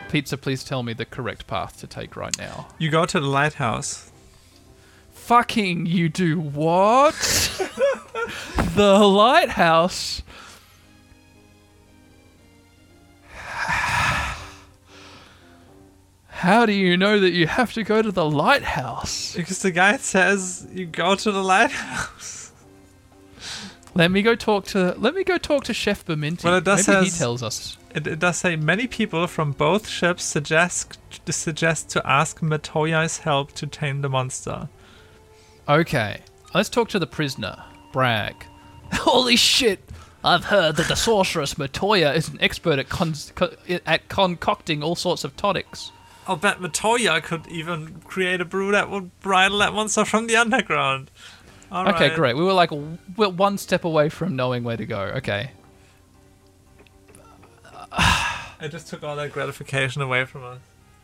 Pizza, please tell me the correct path to take right now. You go to the lighthouse. Fucking you do what? The lighthouse? How do you know that you have to go to the lighthouse? Because the guide says you go to the lighthouse. Let me go talk to Chef Berminti. Well, it does Maybe he says- tells us. It does say many people from both ships suggest to ask Matoya's help to tame the monster. Okay, let's talk to the prisoner, Bragg. Holy shit! I've heard that the sorceress Matoya is an expert at concocting all sorts of tonics. I'll bet Matoya could even create a brew that would bridle that monster from the underground. All Okay, right. great. We were like one step away from knowing where to go. Okay. I just took all that gratification away from us.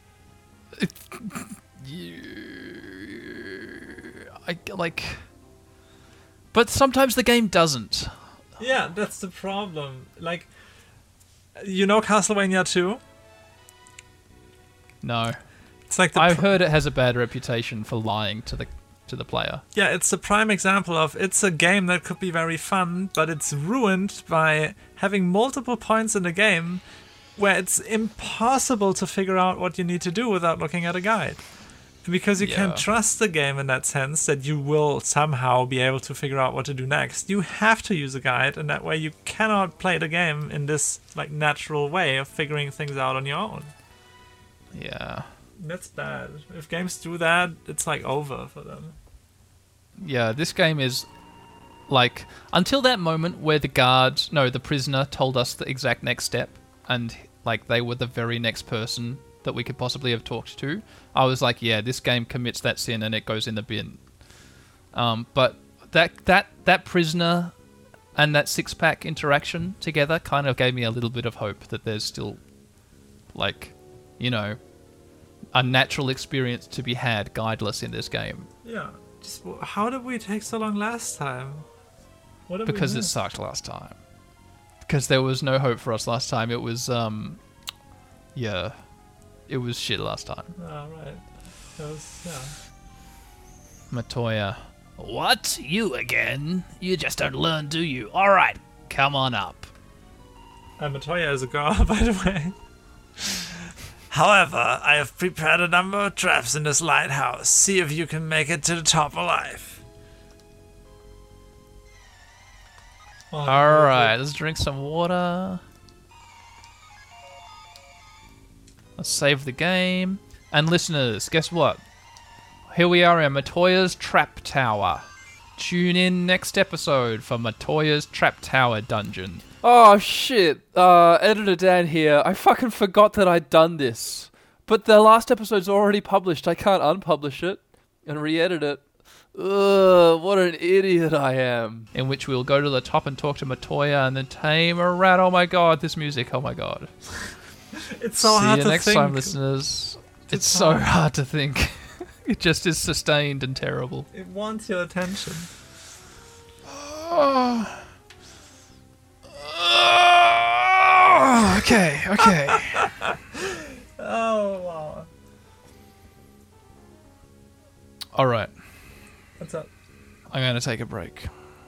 But sometimes the game doesn't. Yeah, that's the problem. Like, you know Castlevania 2? No. It's like I've heard it has a bad reputation for lying to the player. Yeah, it's the prime example of it's a game that could be very fun, but it's ruined by having multiple points in the game where it's impossible to figure out what you need to do without looking at a guide. And because you can't trust the game in that sense that you will somehow be able to figure out what to do next, you have to use a guide, and that way you cannot play the game in this like natural way of figuring things out on your own. Yeah. That's bad. If games do that, it's like over for them. Yeah, this game is like until that moment where the prisoner told us the exact next step, and like they were the very next person that we could possibly have talked to. I was like, yeah, this game commits that sin and it goes in the bin. But that prisoner and that six-pack interaction together kind of gave me a little bit of hope that there's still, like, you know, a natural experience to be had guideless in this game. Yeah. Just how did we take so long last time? What did Because we it miss? sucked last time. Because there was no hope for us last time. It was, yeah, it was shit last time. Oh, right. That was, yeah. Matoya. What? You again? You just don't learn, do you? Alright, come on up. Matoya is a girl, by the way. However, I have prepared a number of traps in this lighthouse. See if you can make it to the top alive. Alright, let's drink some water. Let's save the game. And listeners, guess what? Here we are in Matoya's Trap Tower. Tune in next episode for Matoya's Trap Tower dungeon. Oh shit, Editor Dan here. I fucking forgot that I'd done this. But the last episode's already published. I can't unpublish it and re-edit it. Ugh, what an idiot I am. In which we'll go to the top and talk to Matoya and then tame a rat. Oh my god, this music, oh my god. It's so See hard you to next think. time, listeners. It's so hard to think. It just is sustained and terrible. It wants your attention. Okay. Oh, wow. All right. What's up? I'm going to take a break.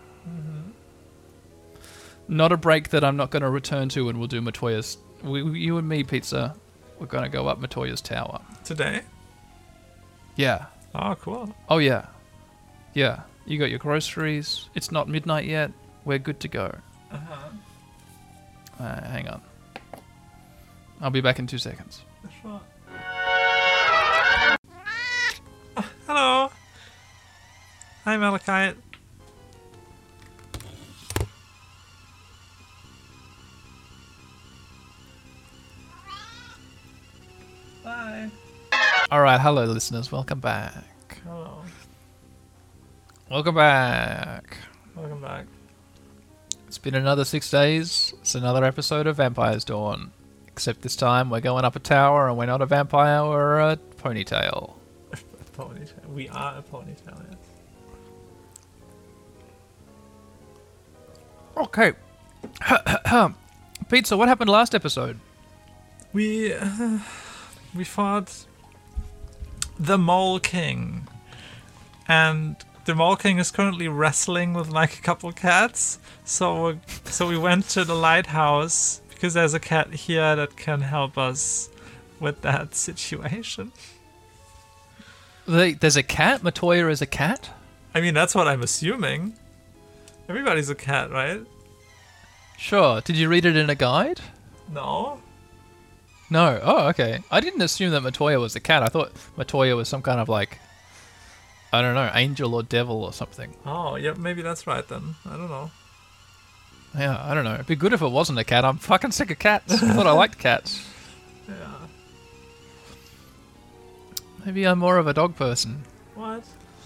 Not a break that I'm not going to return to, and we'll do Matoya's. You and me, Pizza. We're going to go up Matoya's tower. Today? Yeah. Oh, cool. Oh, yeah. Yeah. You got your groceries. It's not midnight yet. We're good to go. Hang on. I'll be back in 2 seconds. Sure. Hello. Hi, Malachite. Bye. All right. Hello, listeners. Welcome back. Hello. Welcome back. Welcome back. It's been another 6 days. It's another episode of Vampire's Dawn. Except this time we're going up a tower and we're not a vampire, we're a ponytail. A ponytail. We are a ponytail, yes. Okay. Pizza, what happened last episode? We fought the Mole King, and the Mole King is currently wrestling with like a couple cats. So we went to the lighthouse because there's a cat here that can help us with that situation. There's a cat? Matoya is a cat? I mean, that's what I'm assuming. Everybody's a cat, right? Sure. Did you read it in a guide? No. No. Oh, okay. I didn't assume that Matoya was a cat. I thought Matoya was some kind of like, I don't know, angel or devil or something. Oh, yeah, maybe that's right then. I don't know. Yeah, I don't know. It'd be good if it wasn't a cat. I'm fucking sick of cats. I thought I liked cats. Yeah. Maybe I'm more of a dog person. What?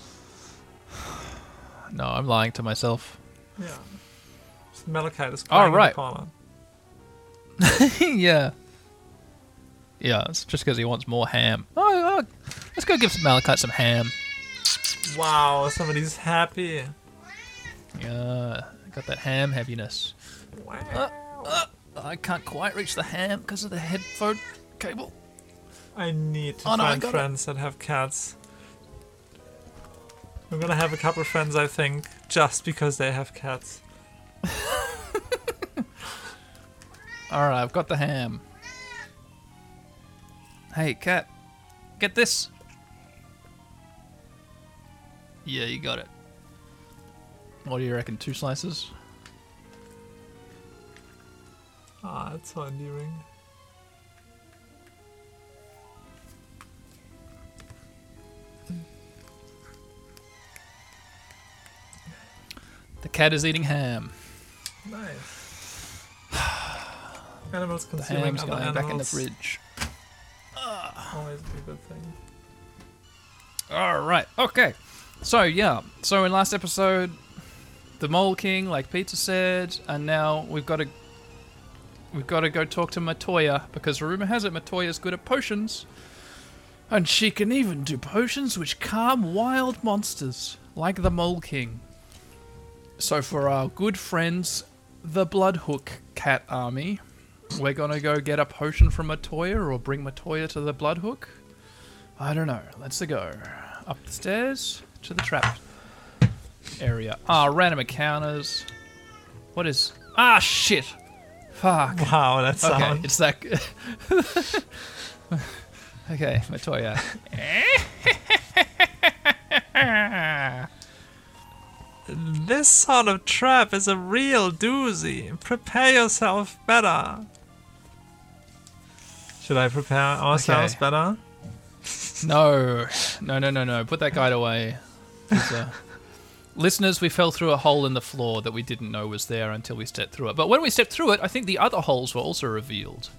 No, I'm lying to myself. Yeah. Malachite is crying right. in the corner. Yeah. Yeah, it's just because he wants more ham. Oh, let's go give Malachite some ham. Wow, somebody's happy. Yeah, got that ham heaviness. Wow. I can't quite reach the ham because of the headphone cable. I need to Oh, no, I find got friends that have cats. I'm gonna have a couple friends, I think, just because they have cats. Alright, I've got the ham. Hey, cat. Get this. Yeah, you got it. What do you reckon? 2 slices? Ah, that's so endearing. The cat is eating ham. Nice. Animals The consuming ham's other going animals. back in the fridge. Always a good thing. Alright, okay. So, yeah. So, in last episode, the Mole King, like Peter said, and now we've got to go talk to Matoya, because rumor has it Matoya's good at potions. And she can even do potions which calm wild monsters, like the Mole King. So for our good friends, the Bloodhook cat army, we're gonna go get a potion from Matoya or bring Matoya to the Bloodhook. I don't know. Let's go. Up the stairs to the trap area. Random encounters. What is... shit! Fuck. Wow, that Okay, sound. it's that... Okay, Matoya. This sort of trap is a real doozy. Prepare yourself better. Should I prepare ourselves Okay. better? No. Put that guide away. 'Cause, listeners, we fell through a hole in the floor that we didn't know was there until we stepped through it. But when we stepped through it, I think the other holes were also revealed.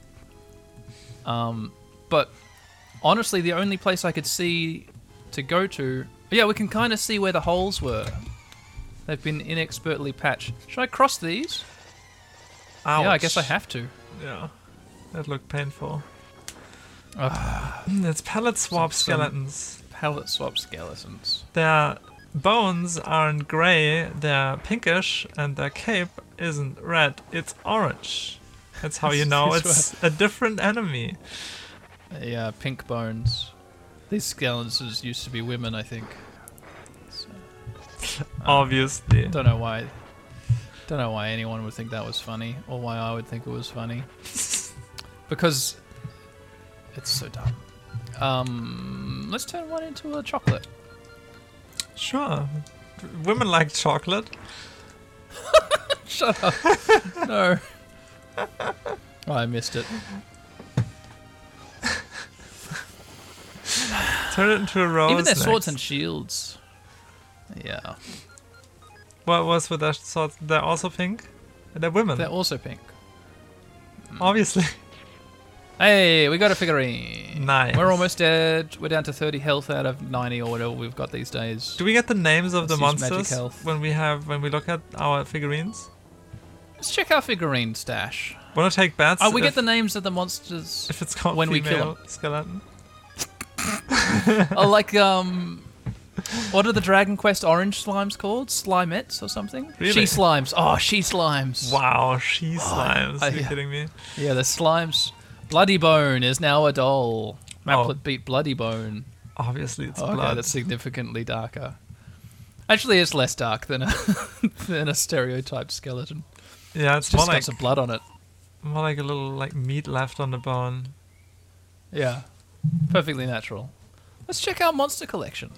But honestly, the only place I could see to go to... Yeah, we can kind of see where the holes were. They've been inexpertly patched. Should I cross these? Ouch. Yeah, I guess I have to. Yeah. That looked painful. Ugh, It's pallet swap Some- skeletons. palette swap skeletons. Their bones aren't grey, they're pinkish, and their cape isn't red, it's orange. That's how you know That's it's a different enemy. Yeah, pink bones. These skeletons used to be women, I think. So, Obviously. don't know why. Don't know why anyone would think that was funny, or why I would think it was funny. Because it's so dumb. Let's turn one into a chocolate. Sure. Women like chocolate. Shut up. No. Oh, I missed it. Turn it into a rose. Even their swords next. and shields. Yeah. What was with their swords? They're also pink? They're women. They're also pink. Obviously. Hey, we got a figurine. Nice. We're almost dead. We're down to 30 health out of 90 or whatever we've got these days. Do we get the names of the Let's use magic monsters health. when we look at our figurines? Let's check our figurine stash. Wanna take bets? Oh, we if, get the names of the monsters. if it's called when we kill female skeleton. Oh, like, what are the Dragon Quest orange slimes called? Slimettes or something? Really? She slimes. Oh, she slimes. Wow, she slimes. I- Are you kidding me? Yeah, the slimes. Bloody Bone is now a doll. Maplet Oh. beat Bloody Bone. Obviously, it's Okay, blood. that's significantly darker. Actually, it's less dark than a than a stereotyped skeleton. Yeah, It's it's more just got like some blood on it. more like a little like meat left on the bone. Yeah, perfectly natural. Let's check our monster collection.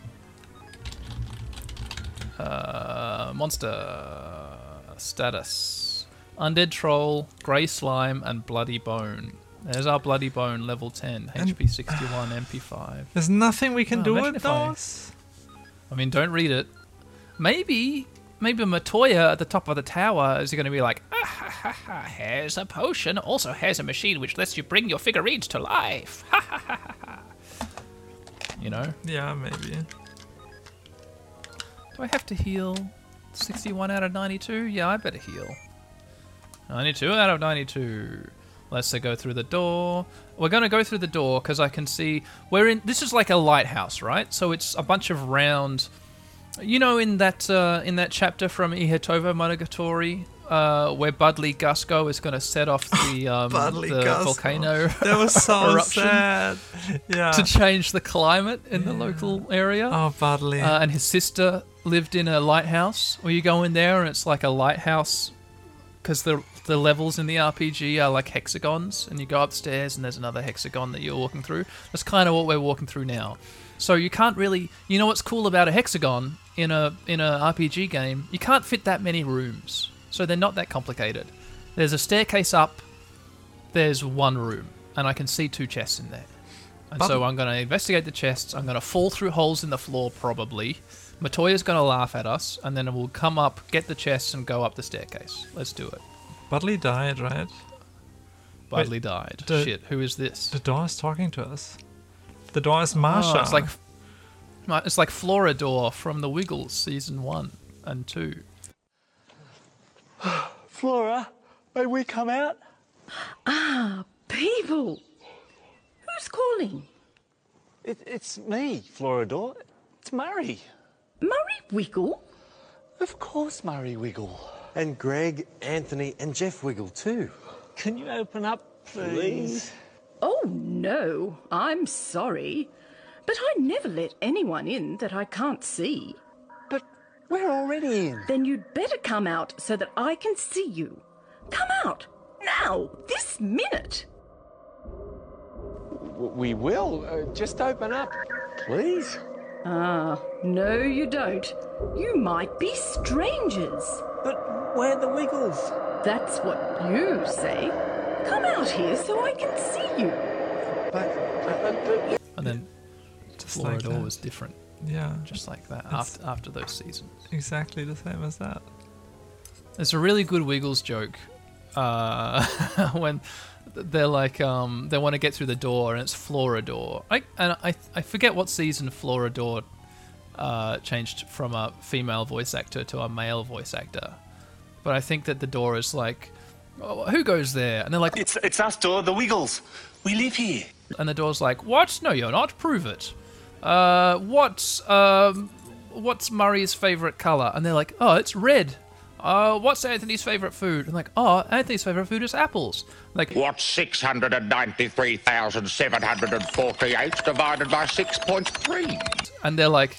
Monster status: Undead Troll, Grey Slime, and Bloody Bone. There's our Bloody Bone, level 10, HP 61, MP 5. There's nothing we can Oh, do imagine with if I- those. I mean, don't read it. Maybe Matoya at the top of the tower is going to be like, ah, ha, ha, ha, here's a potion. Also, here's a machine which lets you bring your figurines to life. Ha, ha, ha, ha, ha. You know? Yeah, maybe. Do I have to heal 61 out of 92? Yeah, I better heal. 92 out of 92. Let's go through the door. We're going to go through the door because I can see we're in. This is like a lighthouse, right? So it's a bunch of round. You know, in that chapter from Ihetovo Monogatari, where Budley Gusco is going to set off the Budley the Gusco. volcano That was so eruption sad. Yeah. to change the climate in the local area. Oh, Budley. And his sister lived in a lighthouse. Where you go in there and it's like a lighthouse, because the levels in the RPG are like hexagons, and you go upstairs and there's another hexagon that you're walking through. That's kind of what we're walking through now. So you can't really, you know what's cool about a hexagon in a RPG game? You can't fit that many rooms, so they're not that complicated. There's a staircase up. There's one room, and I can see 2 chests in there. And so I'm going to investigate the chests. I'm going to fall through holes in the floor probably. Matoya's going to laugh at us, and then we'll come up, get the chests, and go up the staircase. Let's do it. Budley died, right? Budley died. the- Shit, who is this? The door is talking to us. The door is Marsha. Oh, it's like Floridor from the Wiggles season 1 and 2. Flora, may we come out? People! Who's calling? It's me, Floridor. It's Murray. Murray Wiggle? Of course, Murray Wiggle. And Greg, Anthony, and Jeff Wiggle too. Can you open up, please? Oh, no, I'm sorry. But I never let anyone in that I can't see. But we're already in. Then you'd better come out so that I can see you. Come out! Now! This minute! We will. Just open up, please. No, you don't. You might be strangers. But we're the Wiggles. That's what you say. Come out here so I can see you. But And then Just like Floridor that. was different, Yeah, just like that, It's- after those seasons. exactly the same as that. There's a really good Wiggles joke when they're like they want to get through the door and it's Floridor. I forget what season Floridor changed from a female voice actor to a male voice actor, but I think that the door is like, oh, who goes there? And they're like, it's us, Door, the Wiggles. We live here. and the door's like, what? No, you're not. Prove it. What's Murray's favorite color? And they're like, oh, it's red. What's Anthony's favorite food? And like, oh, Anthony's favorite food is apples. Like, What's 693,748 divided by 6.3? and they're like,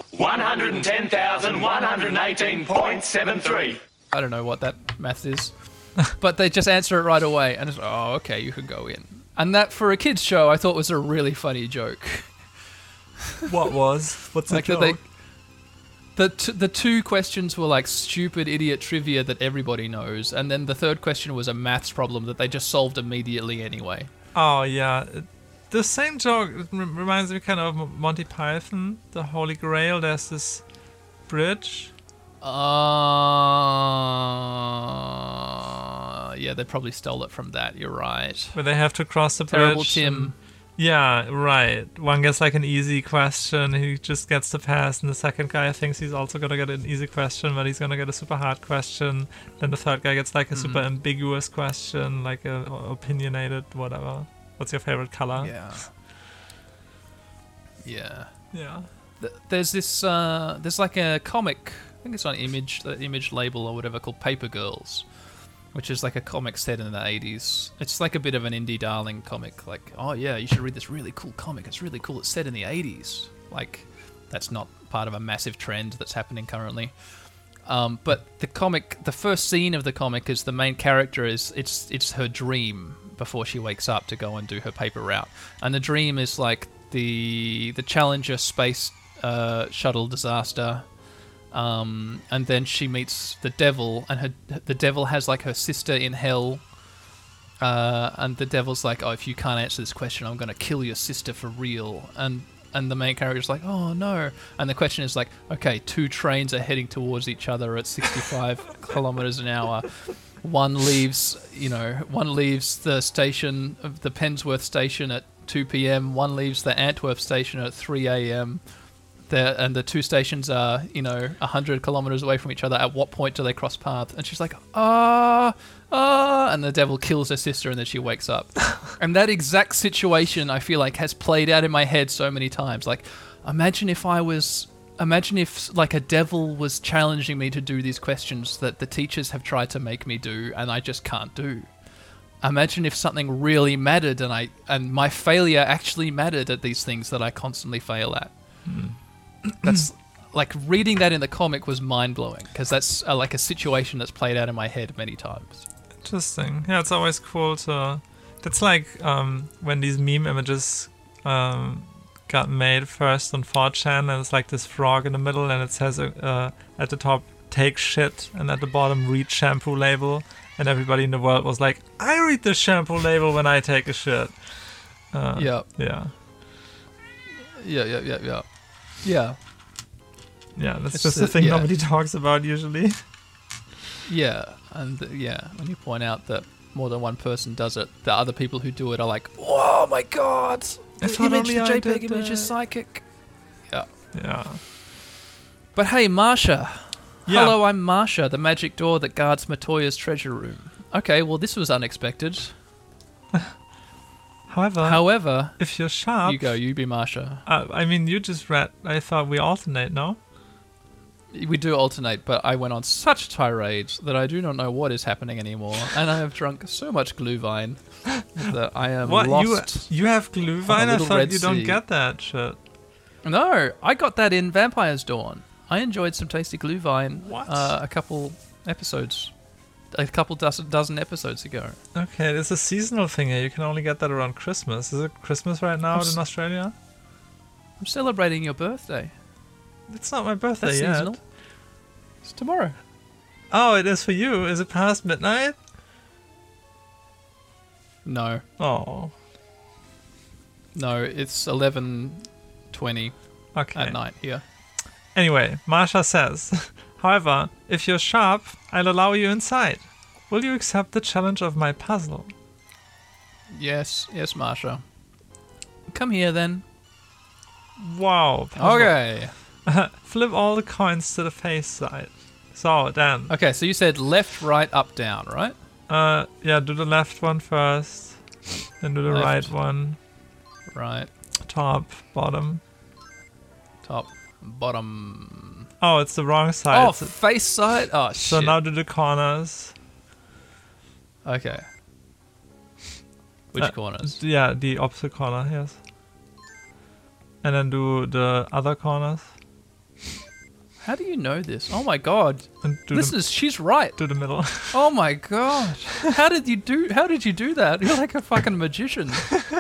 110,118.73. I don't know what that math is, but they just answer it right away, and it's, oh, okay, you can go in. And that, for a kids show, I thought was a really funny joke. What was? What's Like the that joke? the 2 questions were like stupid idiot trivia that everybody knows, and then the 3rd question was a maths problem that they just solved immediately anyway. Oh, yeah. The same joke reminds me kind of Monty Python, the Holy Grail. There's this bridge. Yeah, they probably stole it from that. You're right. Where they have to cross the Terrible bridge. Tim. Yeah, right. One gets like an easy question, he just gets the pass, and the second guy thinks he's also gonna get an easy question, but he's gonna get a super hard question. Then the third guy gets like a super ambiguous question, like a opinionated whatever. What's your favorite color? Yeah. Yeah. Yeah. There's this. There's like a comic. I think it's on Image, the Image label or whatever, called Paper Girls, which is like a comic set in the 80s. It's like a bit of an indie darling comic. Like, oh yeah, you should read this really cool comic. It's really cool. It's set in the 80s. Like, that's not part of a massive trend that's happening currently. But the first scene of the comic is the main character it's her dream before she wakes up to go and do her paper route. And the dream is like the Challenger space shuttle disaster. And then she meets the devil, and the devil has like her sister in hell. And the devil's like, oh, if you can't answer this question, I'm going to kill your sister for real. And the main character's like, oh no. And the question is like, okay, 2 trains are heading towards each other at 65 kilometers an hour. One leaves the station, the Pensworth station at 2 p.m. One leaves the Antwerp station at 3 a.m. And the 2 stations are, 100 kilometers away from each other. At what point do they cross paths? And she's like, and the devil kills her sister, and then she wakes up. And that exact situation, I feel like, has played out in my head so many times. Like, imagine if like a devil was challenging me to do these questions that the teachers have tried to make me do, and I just can't do. Imagine if something really mattered, and my failure actually mattered at these things that I constantly fail at. That's like, reading that in the comic was mind-blowing, because that's like a situation that's played out in my head many times. Interesting. Yeah, it's always cool to... That's like when these meme images got made first on 4chan, and it's like this frog in the middle, and it says at the top, take shit, and at the bottom, read shampoo label, and everybody in the world was like, I read the shampoo label when I take a shit. Yeah. Yeah, that's It's just the thing yeah. nobody talks about usually. Yeah, and when you point out that more than one person does it, the other people who do it are like, "Whoa, my God! The If only I JPEG did image is that." psychic." Yeah. Yeah. But hey, Marsha. Yeah. Hello, I'm Marsha, the magic door that guards Matoya's treasure room. Okay, well, this was unexpected. However, if you're sharp... you be Marsha. I mean, you just read... I thought we alternate, no? We do alternate, but I went on such tirades that I do not know what is happening anymore, and I have drunk so much Glühwein that I am lost. You have Glühwein? I little thought Red you don't Sea. get that shit. No, I got that in Vampire's Dawn. I enjoyed some tasty Glühwein a couple dozen episodes ago. Okay, it's a seasonal thing here. You can only get that around Christmas. Is it Christmas right now in Australia? I'm celebrating your birthday. It's not my birthday That's yet. seasonal. It's tomorrow. Oh, it is for you. Is it past midnight? No. Oh. No, it's 11:20 Okay. at night here. Anyway, Marsha says, however, if you're sharp, I'll allow you inside. Will you accept the challenge of my puzzle? Yes, Marsha. Come here then. Wow. Puzzle. Okay. Flip all the coins to the face side. So, then. Okay, so you said left, right, up, down, right? Yeah, do the left one first. Then do the Left. right one. Right, Top, bottom. top, bottom. Oh, it's the wrong side. Oh, It's- face side? Oh, so shit. now do the corners. Okay. Which corners? Yeah, the opposite corner, yes. And then do the other corners. How do you know this? Oh my god. And do She's right. the middle. Oh my god. How did you do that? You're like a fucking magician.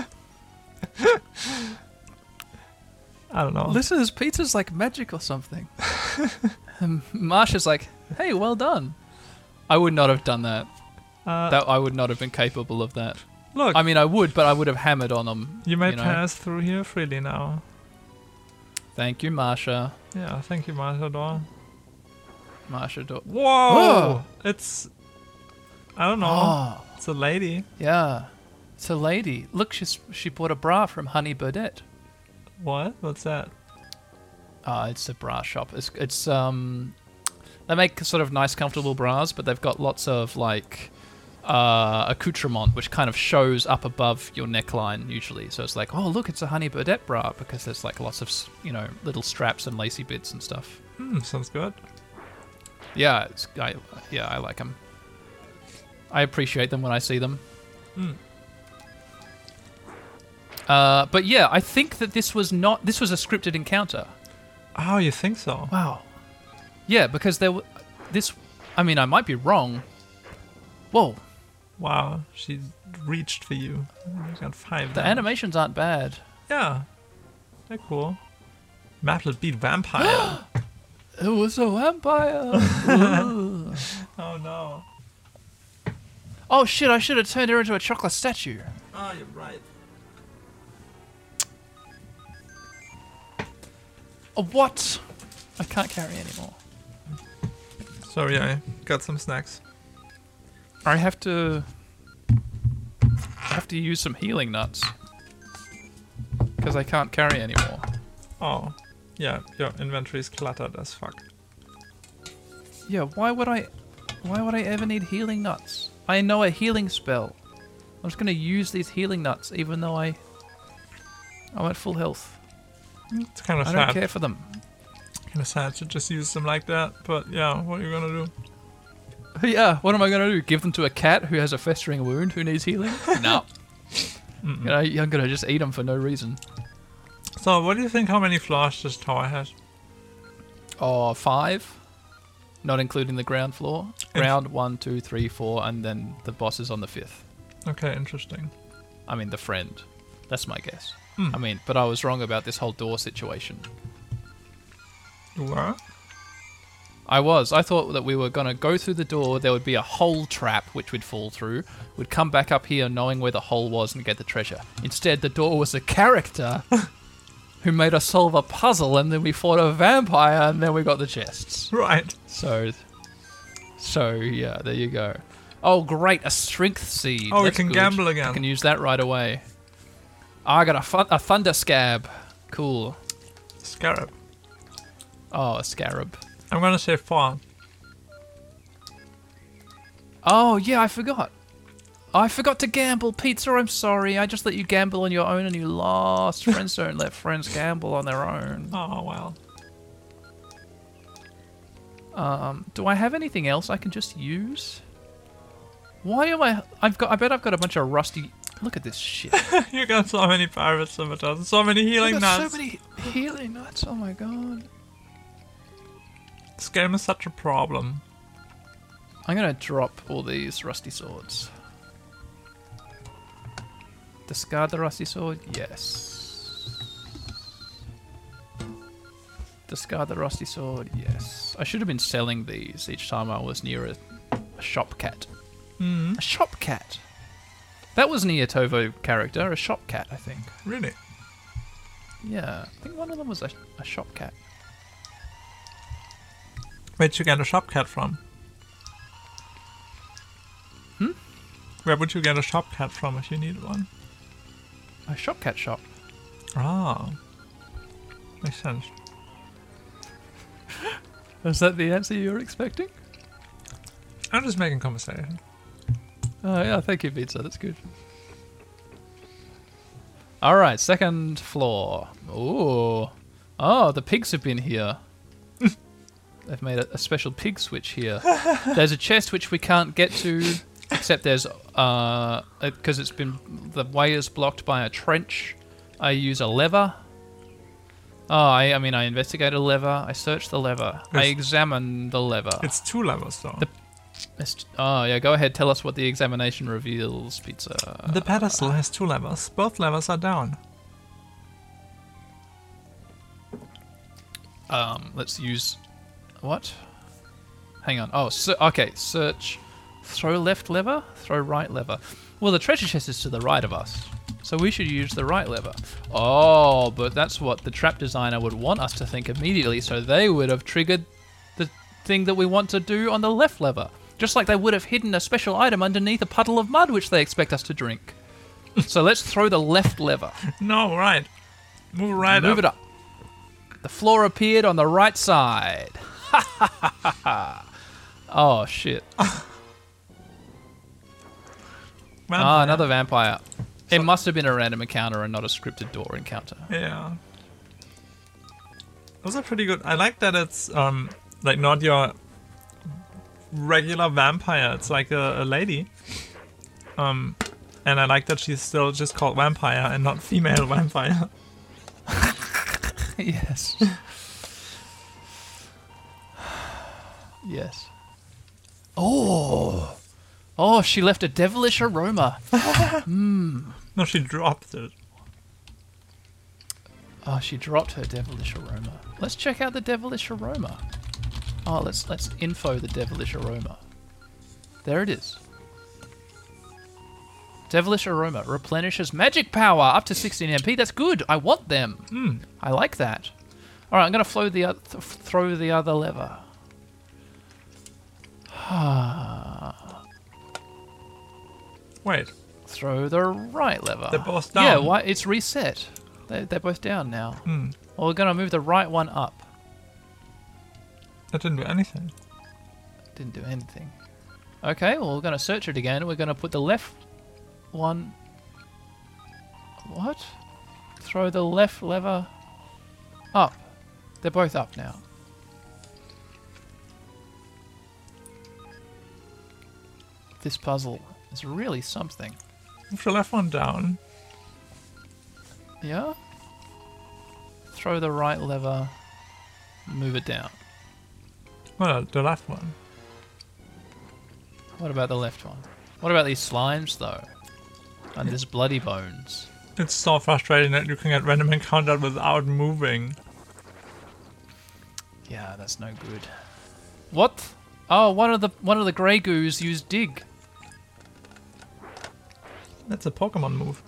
I don't know. Listeners, pizza's like magic or something. And Marsha's like, hey, well done. I would not have done that. I would not have been capable of that. Look, I mean, I would, but I would have hammered on them. you may know? pass through here freely now. Thank you, Marsha. Yeah, thank you, Matador. Marsha. Whoa! Whoa! It's... I don't know. Oh, It's a lady. yeah. It's a lady. Look, she bought a bra from Honey Burdette. What? What's that? It's a bra shop. It's they make sort of nice, comfortable bras, but they've got lots of like accoutrement, which kind of shows up above your neckline usually. So it's like, oh look, it's a Honey Burdette bra because there's like lots of little straps and lacy bits and stuff. Sounds good. Yeah, I like them. I appreciate them when I see them. But yeah, I think that this was a scripted encounter. Oh, you think so? Wow. Yeah, because I mean, I might be wrong. Whoa. Wow, she reached for you. You got 5. The animations aren't bad. Yeah, they're cool. Maplet beat Vampire. It was a vampire. Oh no. Oh shit, I should have turned her into a chocolate statue. Oh, you're right. Oh, what? I can't carry anymore. Sorry, I got some snacks. I have to use some healing nuts. Because I can't carry anymore. Oh, yeah, your inventory is cluttered as fuck. Yeah, why would I ever need healing nuts? I know a healing spell. I'm just gonna use these healing nuts even though I'm at full health. It's kind of I sad. don't care for them. Kind of sad to just use them like that, but yeah, what are you gonna do? Yeah, what am I gonna do? Give them to a cat who has a festering wound who needs healing? No. I'm gonna just eat them for no reason. So, what do you think how many floors this tower has? Oh, 5? Not including the ground floor. Ground 1, 2, 3, 4, and then the boss is on the 5th. Okay, interesting. I mean, the friend. That's my guess. I mean, but I was wrong about this whole door situation. You were? I was. I thought that we were going to go through the door, there would be a hole trap which we'd fall through. We'd come back up here knowing where the hole was and get the treasure. Instead, the door was a character who made us solve a puzzle, and then we fought a vampire, and then we got the chests. Right. So yeah, there you go. Oh, great, a strength seed. Oh, we That's can good. gamble again. I can use that right away. Oh, I got a thunder scab. Cool. Scarab. Oh, a scarab. I'm gonna say 4. Oh, yeah, I forgot. I forgot to gamble. Pizza, I'm sorry. I just let you gamble on your own and you lost. Friends don't let friends gamble on their own. Oh, well. Do I have anything else I can just use? Why am I bet I've got a bunch of rusty... Look at this shit. You got so many pirate scimitars, so many healing I got nuts. so many healing nuts. Oh my god. This game is such a problem. I'm gonna drop all these rusty swords. Discard the rusty sword? Yes. Discard the rusty sword? Yes. I should have been selling these each time I was near a shop cat. A shop cat? That was an Iotovo character, a shop cat, I think. Really? Yeah, I think one of them was a shop cat. Where'd you get a shop cat from? Where would you get a shop cat from if you needed one? A shop cat shop. Ah. Makes sense. Is that the answer you were expecting? I'm just making conversation. Oh yeah, thank you, pizza. That's good. All right, second floor. Ooh, oh, the pigs have been here. They've made a special pig switch here. There's a chest which we can't get to, except there's because the way is blocked by a trench. I use a lever. Oh, I mean, I investigated a lever. I searched the lever. I examined the lever. It's 2 levels though. Oh yeah, go ahead. Tell us what the examination reveals, pizza. The pedestal has 2 levels. Both levels are down. Let's use what? Hang on. Oh, okay. Search. Throw left lever. Throw right lever. Well, the treasure chest is to the right of us, so we should use the right lever. Oh, but that's what the trap designer would want us to think immediately, so they would have triggered the thing that we want to do on the left lever. Just like they would have hidden a special item underneath a puddle of mud which they expect us to drink. So let's throw the left lever. No, right. Move right Move up. it up. The floor appeared on the right side. Ha ha ha ha ha. Oh, shit. Ah, another vampire. It must have been a random encounter and not a scripted door encounter. Yeah. Those are pretty good. I like that it's like not your regular vampire. It's like a lady. And I like that she's still just called vampire and not female vampire. Yes. Yes. Oh. Oh, she left a devilish aroma. No, she dropped it. Oh, she dropped her devilish aroma. Let's check out the devilish aroma. Oh, let's info the devilish aroma. There it is. Devilish aroma replenishes magic power up to 16 MP. That's good. I want them. I like that. All right, I'm gonna throw the other lever. Wait, Throw the right lever. they're both down. Yeah, why? It's reset. They're both down now. Well, we're gonna move the right one up. That didn't do anything. Didn't do anything. Okay, well, we're gonna search it again. We're gonna put the left one. What? Throw the left lever up. They're both up now. This puzzle is really something. Move the left one down. Yeah? Throw the right lever. Move it down. Well, the left one. What about the left one? What about these slimes, though? And there's bloody bones. It's so frustrating that you can get random encountered without moving. Yeah, that's no good. What? Oh, one of the Grey Goos used dig. That's a Pokemon move.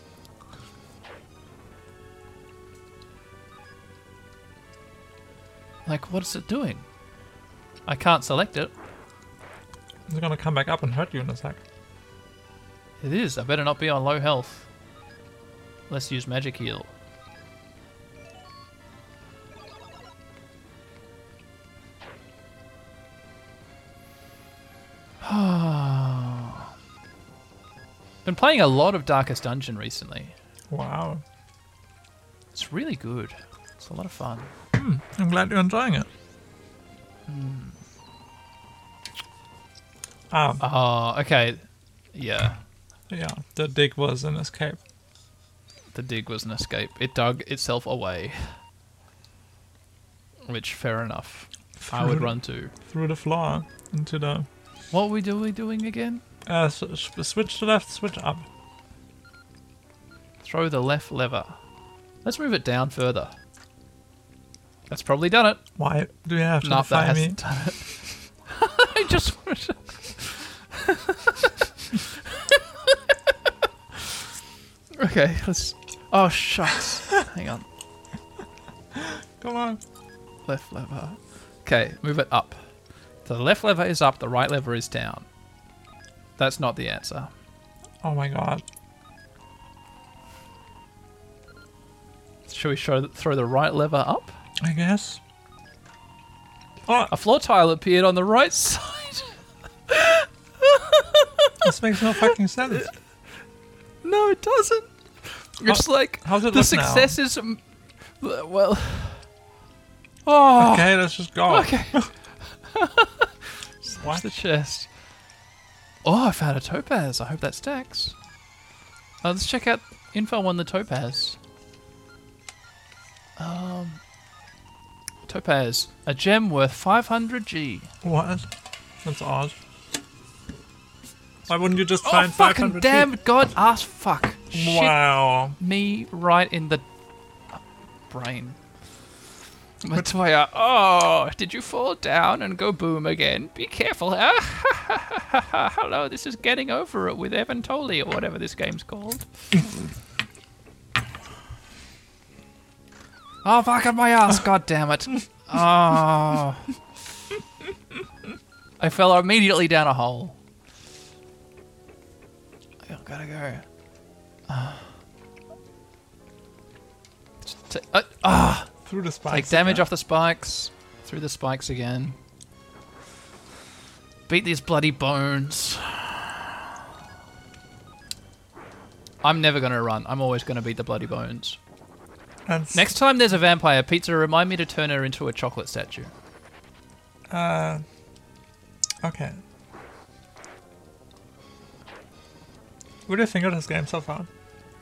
Like, what is it doing? I can't select it. It's gonna come back up and hurt you in a sec. It is. I better not be on low health. Let's use magic heal. Been playing a lot of Darkest Dungeon recently. Wow. It's really good. It's a lot of fun. I'm glad you're enjoying it. Oh, okay. Yeah. Yeah, the dig was an escape. The dig was an escape. It dug itself away. Which, fair enough. I would run too. Through the floor into the... What were we doing again? Switch to left, switch up. Throw the left lever. Let's move it down further. That's probably done it. Why do you have to Nope, that defy me? hasn't done it. I just want to... Okay, let's... Oh, shucks. Hang on. Come on. Left lever. Okay, move it up. So the left lever is up, the right lever is down. That's not the answer. Oh my god. Should we throw the right lever up? I guess. Oh, A floor tile appeared on the right side. this makes no fucking sense. No, it doesn't. It's like how's it the look now? success is... Well... Oh, Okay, let's just go. okay. What? Watch the chest. Oh, I found a topaz. I hope that stacks. Let's check out info on the topaz. Topaz. A gem worth 500G. What? That's odd. Why wouldn't you just Oh, find fucking 500 damn feet? god ass fuck. Shit Wow. me right in the brain. Matoya, oh, did you fall down and go boom again? Be careful. Hello, this is Getting Over It with Evan Tolley, or whatever this game's called. Oh, fucking my ass, god damn it. Oh. I fell immediately down a hole. I gotta go. Through the spikes. Take damage again. off the spikes. Through the spikes again. Beat these bloody bones. I'm never going to run. I'm always going to beat the bloody bones. That's, Next time there's a vampire pizza, remind me to turn her into a chocolate statue. Okay. What do you think of this game so far?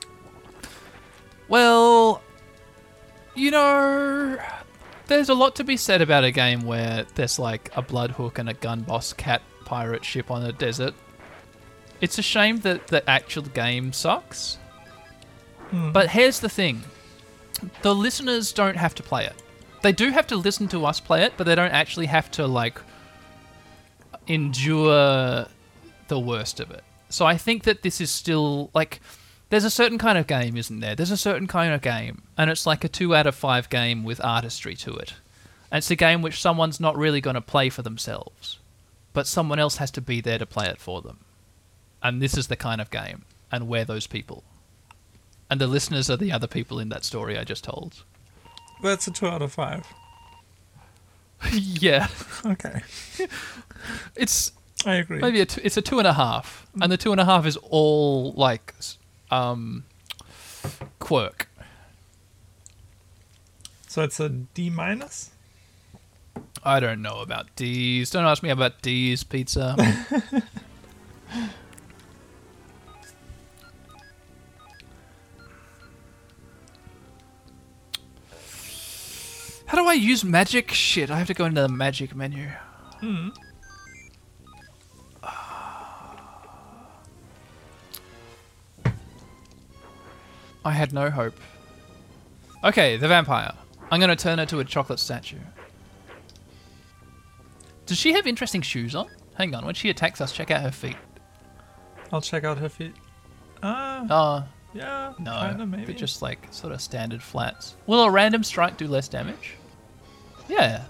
Well, you know, there's a lot to be said about a game where there's like a Bloodhook and a gun boss cat pirate ship on a desert. It's a shame that the actual game sucks. But here's the thing. The listeners don't have to play it. They do have to listen to us play it, but they don't actually have to, like, endure the worst of it. So I think that this is still, like, there's a certain kind of game, isn't there? There's a certain kind of game, and it's like a 2 out of 5 game with artistry to it. And it's a game which someone's not really going to play for themselves, but someone else has to be there to play it for them. And this is the kind of game, and we're those people. And the listeners are the other people in that story I just told. That's a 2 out of 5. Yeah. Okay. It's I agree. maybe it's a 2.5, and the 2.5 is all like quirk. So it's a D minus? I don't know about D's. Don't ask me about D's, pizza. How do I use magic? Shit, I have to go into the magic menu. I had no hope. Okay, the vampire. I'm going to turn her to a chocolate statue. Does she have interesting shoes on? Hang on, when she attacks us, check out her feet. I'll check out her feet. Oh, Yeah, no, kinda maybe. but just like sort of standard flats. Will a random strike do less damage? Yeah.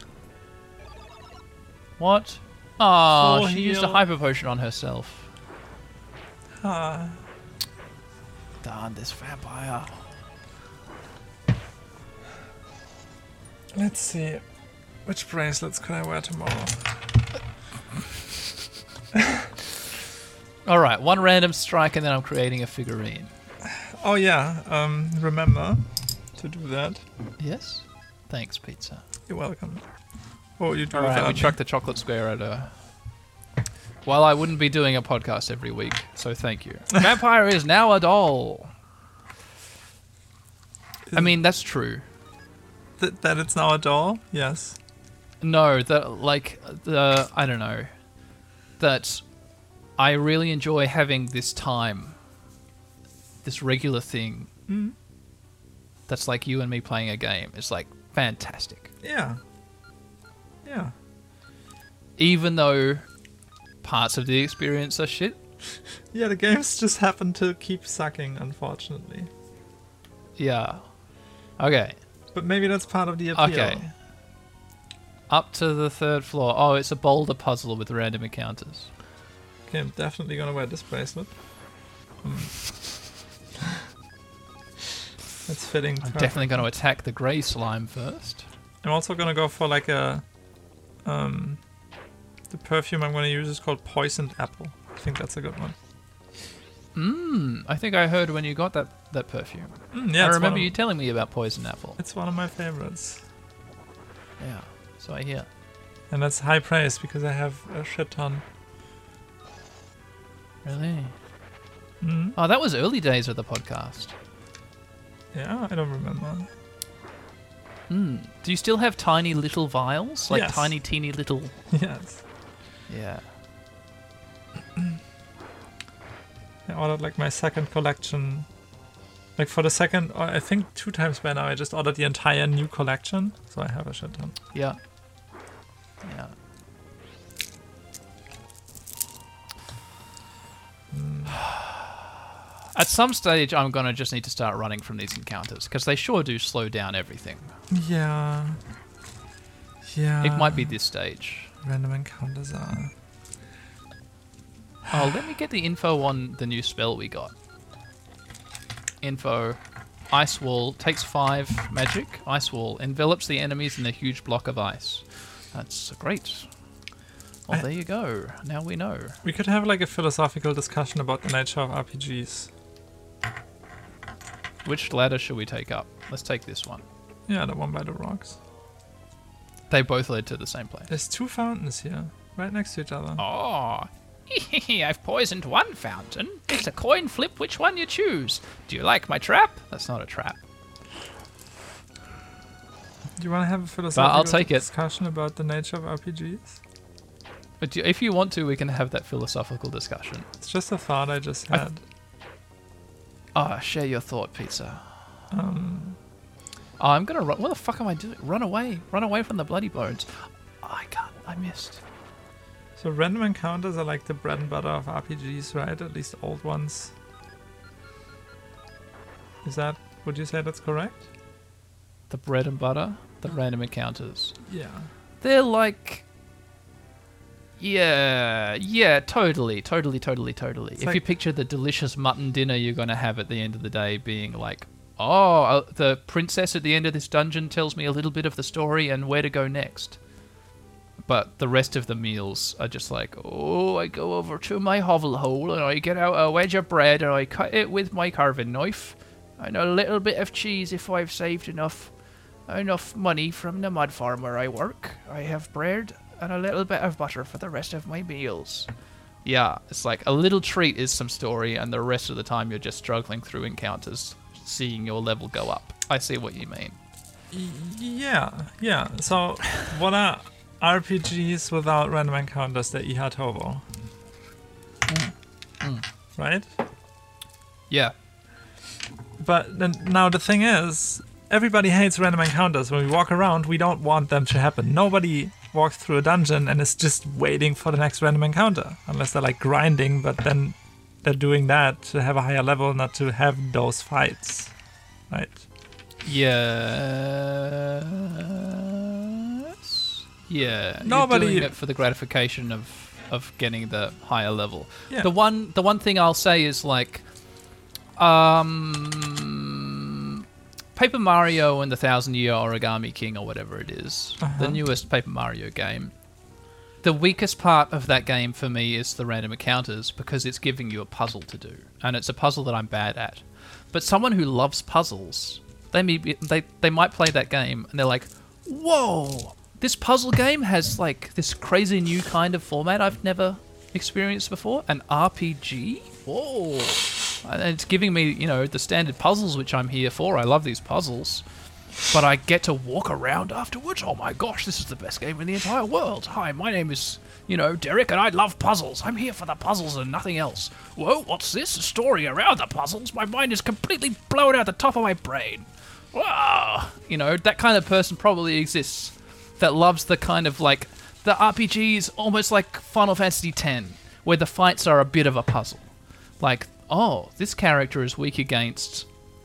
What? Oh, Full she used a heal. hyper potion on herself. Ah. Darn this vampire. Let's see. Which bracelets could I wear tomorrow? Alright, one random strike and then I'm creating a figurine. Oh yeah, remember to do that. Yes? Thanks, pizza. You're welcome. What would you do Alright, without we me? chucked the chocolate square at her. Well, I wouldn't be doing a podcast every week, so thank you. Vampire is now a doll. I mean, that's true. That it's now a doll? Yes. No, I don't know. That I really enjoy having this time. This regular thing. That's like you and me playing a game. It's like fantastic. Yeah. Yeah. Even though parts of the experience are shit. Yeah, the games just happen to keep sucking, unfortunately. Yeah. Okay. But maybe that's part of the appeal. Okay. Up to the 3rd floor. Oh, it's a boulder puzzle with random encounters. Okay, I'm definitely gonna wear this bracelet. That's fitting. I'm perfect. definitely going to attack the grey slime first. I'm also gonna go for like a the perfume I'm gonna use is called Poisoned Apple. I think that's a good one. I think I heard when you got that perfume. Yeah, I it's remember one you of, telling me about poison apple. it's one of my favorites. Yeah, so I hear. And that's high praise because I have a shit ton. Really? Mm. Oh, that was early days of the podcast. Yeah, I don't remember. Do you still have tiny little vials? Like Yes. tiny, teeny little... Yes. Yeah. I ordered like my second collection. Like for the second, or I think 2 times by now, I just ordered the entire new collection. So I have a shit ton. Yeah. Yeah. At some stage, I'm going to just need to start running from these encounters, because they sure do slow down everything. Yeah. Yeah. It might be this stage. Random encounters are. Oh, let me get the info on the new spell we got. Info. Ice Wall. Takes 5 magic. Ice Wall. Envelops the enemies in a huge block of ice. That's great. Well, there you go. Now we know. We could have like a philosophical discussion about the nature of RPGs. Which ladder should we take up? Let's take this one. Yeah, the one by the rocks. They both led to the same place. There's 2 fountains here. right next to each other. Oh, I've poisoned one fountain. It's a coin flip which one you choose. Do you like my trap? That's not a trap. Do you want to have a philosophical I'll take it. discussion about the nature of RPGs? But if you want to, we can have that philosophical discussion. It's just a thought I just had. Share your thought, Pizza. I'm gonna run. What the fuck am I doing? Run away! Run away from the bloody bones! I can't. I missed. So random encounters are like the bread and butter of RPGs, right? At least old ones. Would you say that's correct? The bread and butter, the random encounters. Yeah. They're like. Yeah, totally. If like- you picture the delicious mutton dinner you're gonna have at the end of the day being like, oh, the princess at the end of this dungeon tells me a little bit of the story and where to go next. But the rest of the meals are just like, oh, I go over to my hovel hole and I get out a wedge of bread and I cut it with my carving knife and a little bit of cheese if I've saved enough money from the mud farm where I work. I have bread and a little bit of butter for the rest of my meals. Yeah, it's like a little treat is some story and the rest of the time you're just struggling through encounters, seeing your level go up. I see what you mean. Yeah. So, what are RPGs without random encounters? The Iha Tovo. Right? Yeah. But then, now the thing is, everybody hates random encounters. When we walk around, we don't want them to happen. Nobody walks through a dungeon and is just waiting for the next random encounter. Unless they're like grinding, but then they're doing that to have a higher level, not to have those fights. Right? Yes. Yeah. Nobody- You're doing it for the gratification of getting the higher level. Yeah. The one thing I'll say is like Paper Mario and the 1,000-Year Origami King or whatever it is, the newest Paper Mario game. The weakest part of that game for me is the random encounters because it's giving you a puzzle to do, and it's a puzzle that I'm bad at. But someone who loves puzzles, they might play that game and they're like, whoa, this puzzle game has like this crazy new kind of format I've never experienced before, an RPG? Whoa. And it's giving me, the standard puzzles, which I'm here for. I love these puzzles. But I get to walk around afterwards. Oh my gosh, this is the best game in the entire world. Hi, my name is, Derek, and I love puzzles. I'm here for the puzzles and nothing else. Whoa, what's this? A story around the puzzles? My mind is completely blown out the top of my brain. Wow. That kind of person probably exists. That loves the kind of like, the RPGs almost like Final Fantasy X, where the fights are a bit of a puzzle. Like, oh, this character is weak against,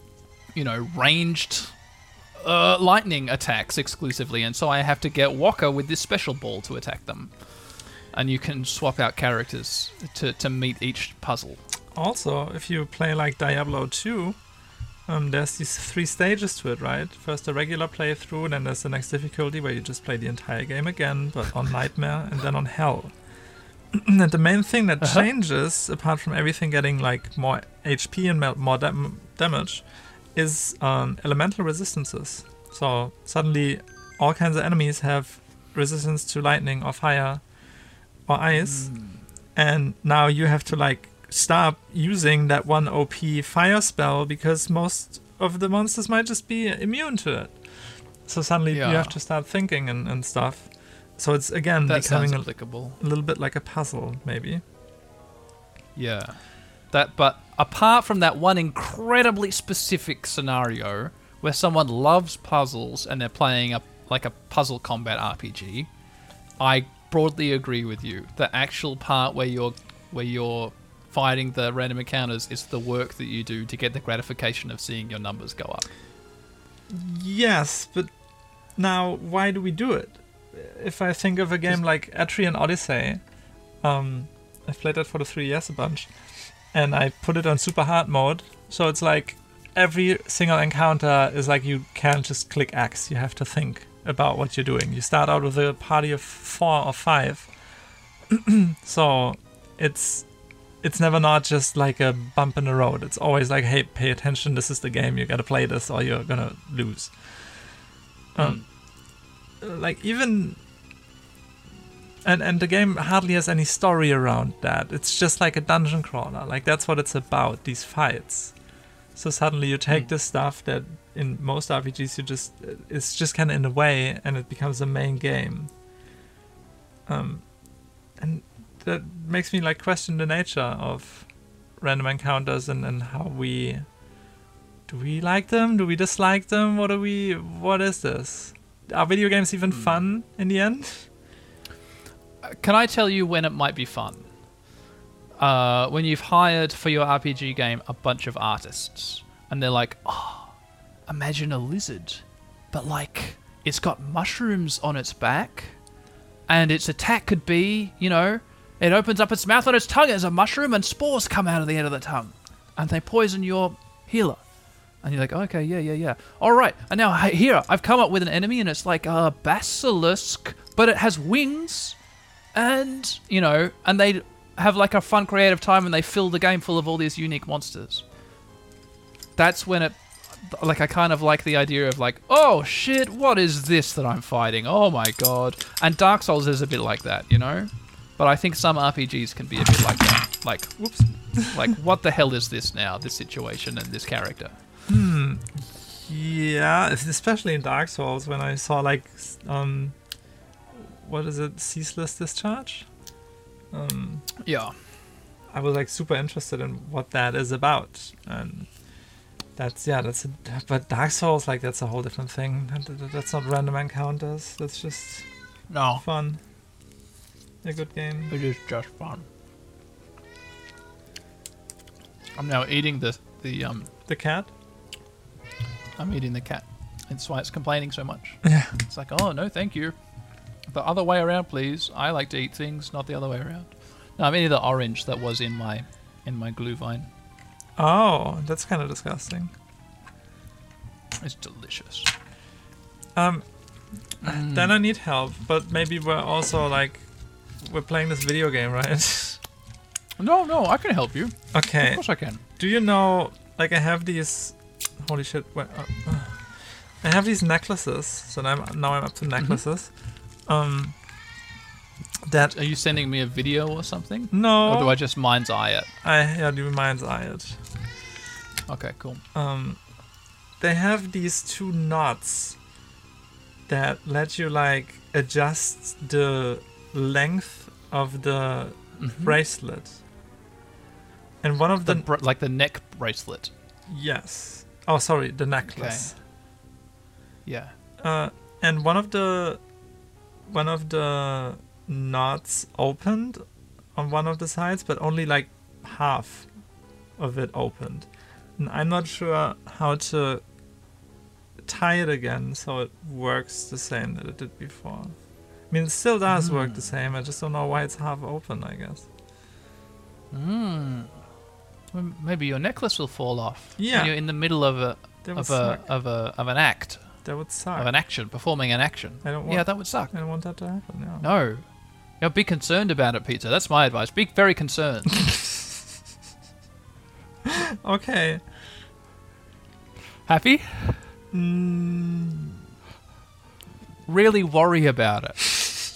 ranged lightning attacks exclusively, and so I have to get Walker with this special ball to attack them. And you can swap out characters to meet each puzzle. Also, if you play like Diablo 2, there's these 3 stages to it, right? First a regular playthrough, then there's the next difficulty where you just play the entire game again, but on Nightmare, and then on Hell. And the main thing that changes, apart from everything getting like more HP and more damage, is elemental resistances. So suddenly all kinds of enemies have resistance to lightning or fire or ice, and now you have to like stop using that one OP fire spell because most of the monsters might just be immune to it. So suddenly you have to start thinking and stuff. So it's again That becoming sounds applicable. a little bit like a puzzle, maybe. Yeah. But apart from that one incredibly specific scenario where someone loves puzzles and they're playing a puzzle combat RPG, I broadly agree with you. The actual part where you're fighting the random encounters is the work that you do to get the gratification of seeing your numbers go up. Yes, but now why do we do it? If I think of a game like Etrian Odyssey, I've played that for the 3DS a bunch, and I put it on super hard mode, so it's like every single encounter is like you can't just click X, you have to think about what you're doing. You start out with a party of 4 or 5, so it's never not just like a bump in the road. It's always like, hey, pay attention, this is the game, you gotta play this or you're gonna lose. Like even And the game hardly has any story around that. It's just like a dungeon crawler. Like that's what it's about, these fights. So suddenly you take this stuff that in most RPGs it's just kind of in the way, and it becomes the main game. And that makes me like question the nature of random encounters and how do we like them? Do we dislike them? What is this? Are video games even fun in the end? Can I tell you when it might be fun? When you've hired for your RPG game a bunch of artists, and they're like, oh, imagine a lizard, but like it's got mushrooms on its back, and its attack could be, it opens up its mouth on its tongue as a mushroom, and spores come out of the end of the tongue, and they poison your healer. And you're like, okay, yeah. All right, and now here, I've come up with an enemy, and it's like a basilisk, but it has wings, and, and they have like a fun creative time, and they fill the game full of all these unique monsters. That's when I kind of like the idea of like, oh shit, what is this that I'm fighting? Oh my god. And Dark Souls is a bit like that, But I think some RPGs can be a bit like that. Like, whoops. Like, what the hell is this now? This situation and this character. Yeah, especially in Dark Souls when I saw like, what is it? Ceaseless Discharge? Yeah. I was like super interested in what that is about, and but Dark Souls, like, that's a whole different thing. That's not random encounters. That's just fun. A good game. It is just fun. I'm now eating the cat. I'm eating the cat. That's why it's complaining so much. Yeah. It's like, oh no, thank you. The other way around, please. I like to eat things, not the other way around. No, I'm eating the orange that was in my Glühwein. Oh, that's kind of disgusting. It's delicious. Then I need help, but maybe we're playing this video game, right? No, I can help you. Okay. Of course I can. Do you know, like, I have these... Holy shit. I have these necklaces, so now I'm up to necklaces. That... Are you sending me a video or something? No. Or do I just mind's eye it? Do mind's eye it. Okay, cool. They have these two knots that let you, like, adjust the length of the bracelet. And one of like the neck bracelet. Yes. Oh, sorry, the necklace. Okay. Yeah. And one of the knots opened on one of the sides, but only like half of it opened. And I'm not sure how to tie it again so it works the same that it did before. I mean, it still does work the same. I just don't know why it's half open, I guess. Well, maybe your necklace will fall off. Yeah. When you're in the middle of an act. That would suck. Of an action, performing an action. That would suck. I don't want that to happen. No. Be concerned about it, Peter. That's my advice. Be very concerned. Okay. Happy? Really worry about it.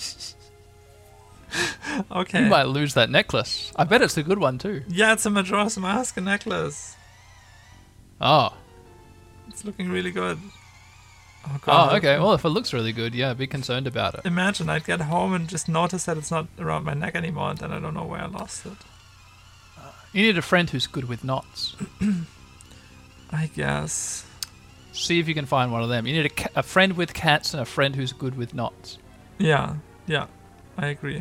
Okay. You might lose that necklace. I bet it's a good one too. Yeah, it's a Majora's Mask necklace. Oh. It's looking really good. Oh, God. Oh, okay. Well, if it looks really good, yeah, be concerned about it. Imagine I'd get home and just notice that it's not around my neck anymore, and then I don't know where I lost it. You need a friend who's good with knots. I guess. See if you can find one of them. You need a friend with cats and a friend who's good with knots. Yeah, I agree.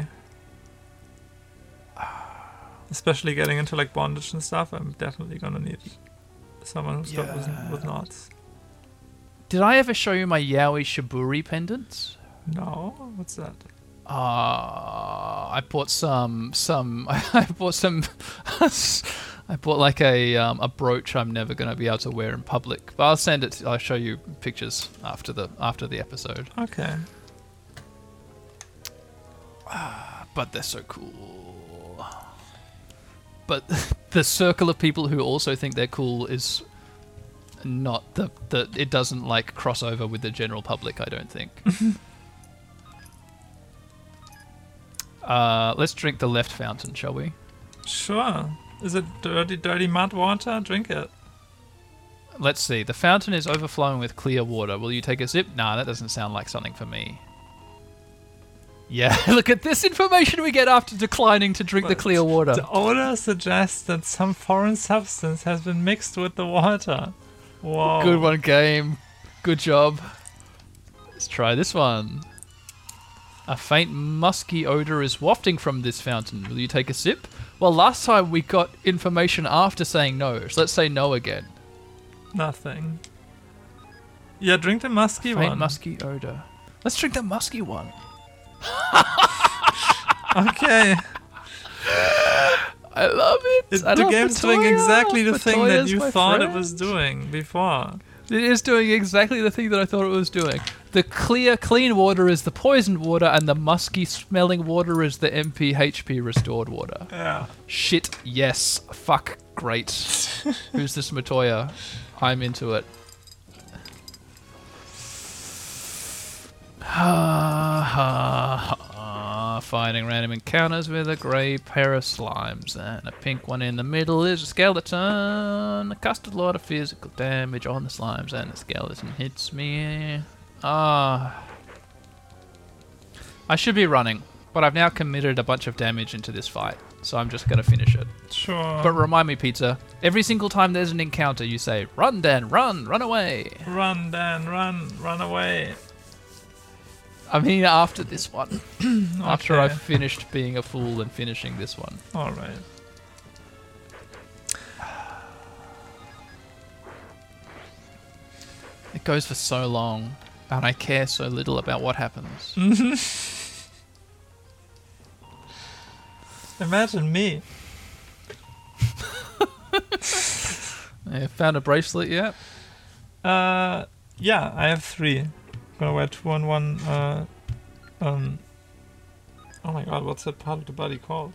Especially getting into like bondage and stuff, I'm definitely gonna need someone who's good with knots. Did I ever show you my Yaoi Shiburi pendants? No, what's that? I bought some. I bought like a brooch I'm never gonna be able to wear in public. But I'll send it. I'll show you pictures after the episode. Okay. But they're so cool. But the circle of people who also think they're cool is not it doesn't like cross over with the general public, I don't think. Let's drink the left fountain, shall we? Sure. Is it dirty mud water? Drink it. Let's see. The fountain is overflowing with clear water. Will you take a sip? Nah, that doesn't sound like something for me. Yeah, look at this information we get after declining to drink the clear water. The odor suggests that some foreign substance has been mixed with the water. Whoa. Good one, game. Good job. Let's try this one. A faint musky odor is wafting from this fountain. Will you take a sip? Well, last time we got information after saying no, so let's say no again. Nothing. Yeah, drink the musky Faint one. musky odor. Let's drink the musky one. Okay. I love it. The game's doing exactly the thing that Patoya's you my thought it friend. was doing before. It is doing exactly the thing that I thought it was doing. The clear, clean water is the poisoned water, and the musky smelling water is the MP HP restored water. Yeah. Shit, yes. Fuck, great. Who's this Matoya? I'm into it. Finding random encounters with a grey pair of slimes and a pink one in the middle is a skeleton. Cast a lot of physical damage on the slimes and the skeleton hits me. I should be running, but I've now committed a bunch of damage into this fight, so I'm just gonna finish it. Sure. But remind me, Pizza, every single time there's an encounter, you say, "Run, Dan, run away." Run, Dan, run away. I mean, after this one. After Okay. I've finished being a fool and finishing this one. Alright. It goes for so long, and I care so little about what happens. Imagine me. Found a bracelet yet? Yeah, I have 3. Gonna wear 2 on 1, oh my god, what's that part of the body called?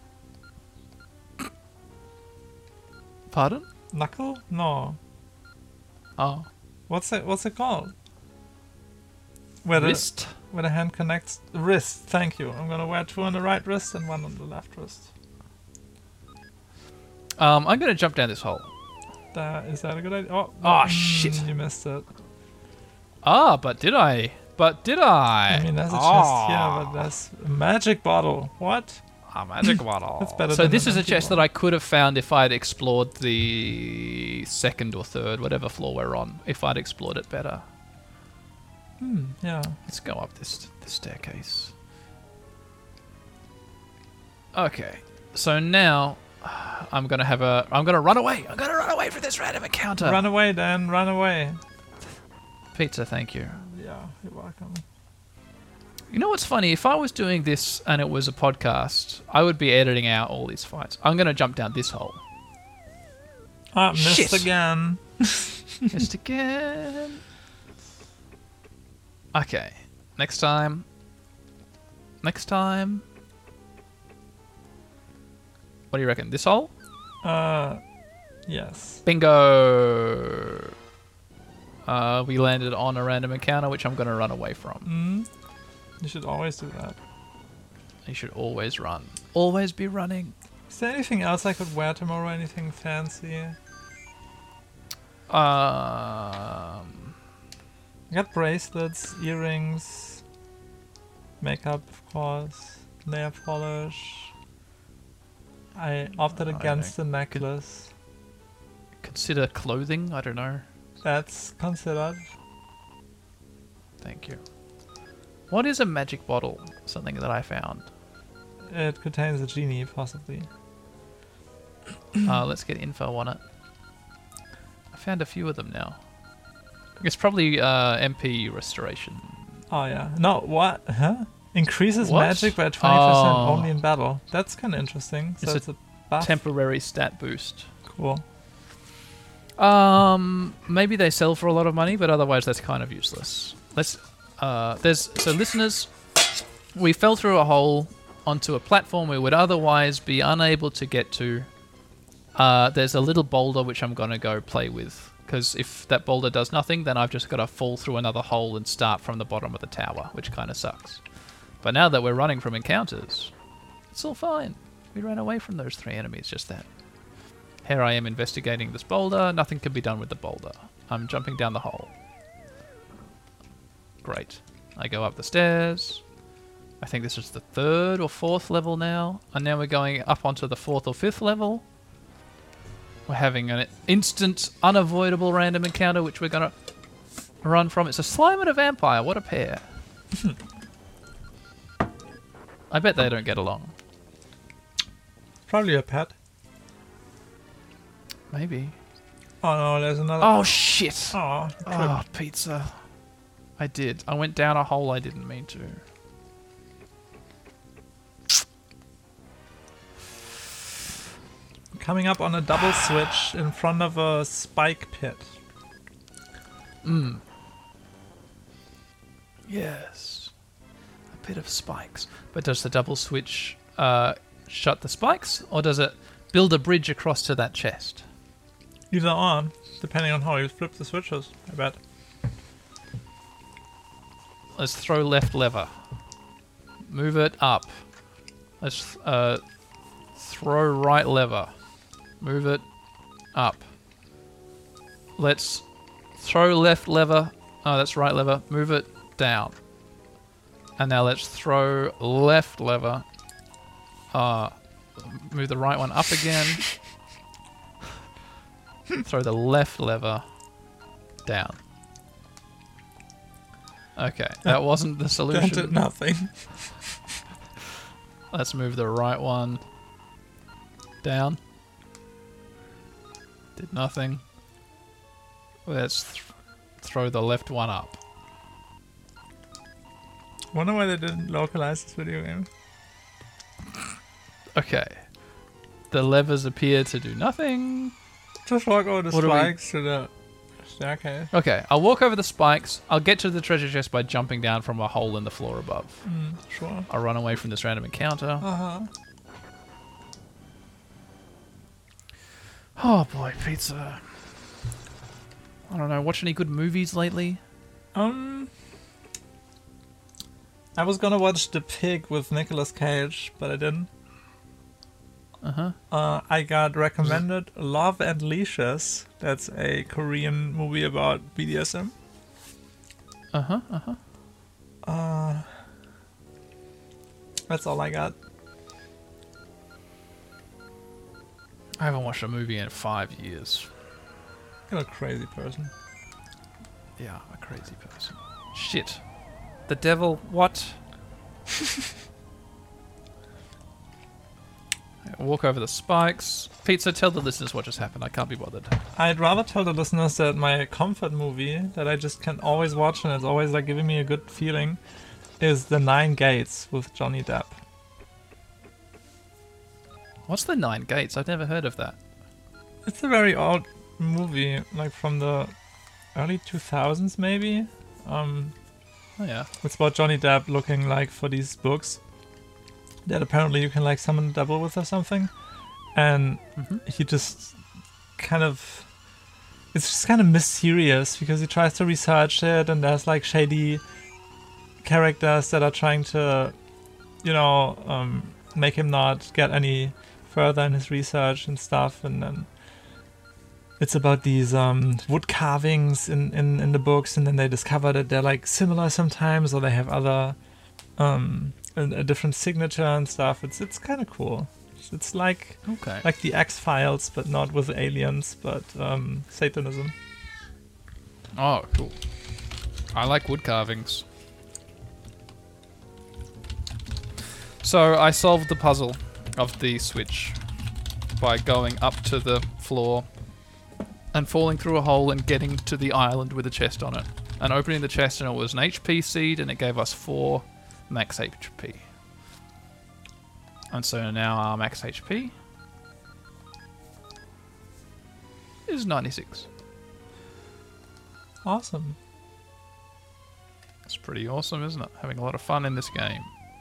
Pardon? Knuckle? No. Oh. What's it called? Where Wrist? where the hand connects. Wrist, thank you. I'm gonna wear 2 on the right wrist and 1 on the left wrist. I'm gonna jump down this hole. Is that a good idea? Oh, shit. You missed it. But did I? I mean, there's a chest here, but there's a magic bottle. What? A magic bottle. That's better So than this an is a empty chest one. that I could have found if I'd explored the second or third, whatever floor we're on, if I'd explored it better. Yeah. Let's go up this staircase. Okay. So now I'm gonna run away. I'm gonna run away from this random encounter. Run away, Dan. Run away. Pizza, thank you. Yeah, you're welcome. You know what's funny? If I was doing this and it was a podcast, I would be editing out all these fights. I'm gonna jump down this hole. Ah, missed Shit. again. Just again. Okay. Next time. What do you reckon? This hole? Yes. Bingo! We landed on a random encounter, which I'm going to run away from. You should always do that. You should always run. Always be running. Is there anything else I could wear tomorrow? Anything fancy? I got bracelets, earrings, makeup, of course, nail polish. I opted against the necklace. Consider clothing? I don't know. That's considered. Thank you. What is a magic bottle? Something that I found. It contains a genie, possibly. Let's get info on it. I found a few of them now. It's probably MP restoration. Oh yeah. No, what? Huh? Increases What? magic by 20% Oh. only in battle. That's kind of interesting. So It's it's a buff. Temporary stat boost. Cool. Maybe they sell for a lot of money, but otherwise that's kind of useless. Listeners, we fell through a hole onto a platform we would otherwise be unable to get to. There's a little boulder which I'm gonna go play with, because if that boulder does nothing, then I've just got to fall through another hole and start from the bottom of the tower, which kind of sucks. But now that we're running from encounters, It's all fine. We ran away from those 3 enemies just then. Here I am investigating this boulder. Nothing can be done with the boulder. I'm jumping down the hole. Great. I go up the stairs. I think this is the 3rd or 4th level now. And now we're going up onto the 4th or 5th level. We're having an instant, unavoidable random encounter, which we're going to run from. It's a slime and a vampire. What a pair. I bet they don't get along. Probably a pet. Maybe. Oh no, there's another. Oh, shit. Oh, Oh, pizza. I did. I went down a hole I didn't mean to. Coming up on a double switch in front of a spike pit. Yes. A bit of spikes. But does the double switch shut the spikes? Or does it build a bridge across to that chest? Either on, depending on how you flip the switches, I bet. Let's throw left lever. Move it up. Let's throw right lever. Move it up. Let's throw left lever. Oh, that's right lever. Move it down. And now let's throw left lever. Move the right one up again. Throw the left lever down. Okay, that wasn't the That solution. did nothing. Let's move the right one down. Did nothing. Let's throw the left one up. Wonder why they didn't localize this video game. Okay. The levers appear to do nothing. Just walk over the What do we- spikes to the staircase. Okay, I'll walk over the spikes. I'll get to the treasure chest by jumping down from a hole in the floor above. Sure. I'll run away from this random encounter. Oh boy, pizza. I don't know, watch any good movies lately? I was gonna watch The Pig with Nicolas Cage, but I didn't. I got recommended Love and Leashes. That's a Korean movie about BDSM. That's all I got. I haven't watched a movie in 5 years. You're a crazy person. Yeah, I'm a crazy person. Shit. The devil, what? Walk over the spikes. Pizza, tell the listeners what just happened. I can't be bothered. I'd rather tell the listeners that my comfort movie that I just can always watch and it's always like giving me a good feeling is The Nine Gates with Johnny Depp. What's the Nine Gates? I've never heard of that. It's a very old movie, like from the early 2000s maybe. Oh yeah. It's about Johnny Depp looking like for these books that apparently you can like summon the devil with or something. And he just kind of... It's just kind of mysterious because he tries to research it and there's like shady characters that are trying to, you know, make him not get any further in his research and stuff. And then it's about these wood carvings in the books, and then they discover that they're like similar sometimes, or they have other a different signature and stuff. It's kind of cool. It's like the X-Files, but not with aliens, but Satanism. Oh, cool. I like wood carvings. So I solved the puzzle of the switch by going up to the floor and falling through a hole and getting to the island with a chest on it. And opening the chest, and it was an HP seed, and it gave us 4 max HP. And so now our max HP is 96. Awesome. It's pretty awesome, isn't it? Having a lot of fun in this game.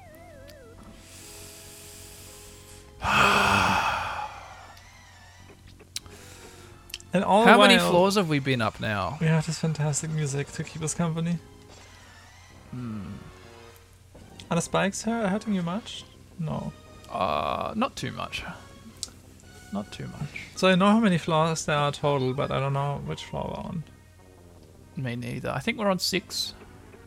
And all How the many while, floors have we been up now? we have this fantastic music to keep us company. Are the spikes hurting you much? No. Not too much. Not too much. So I know how many floors there are total, but I don't know which floor we're on. Me neither. I think we're on 6.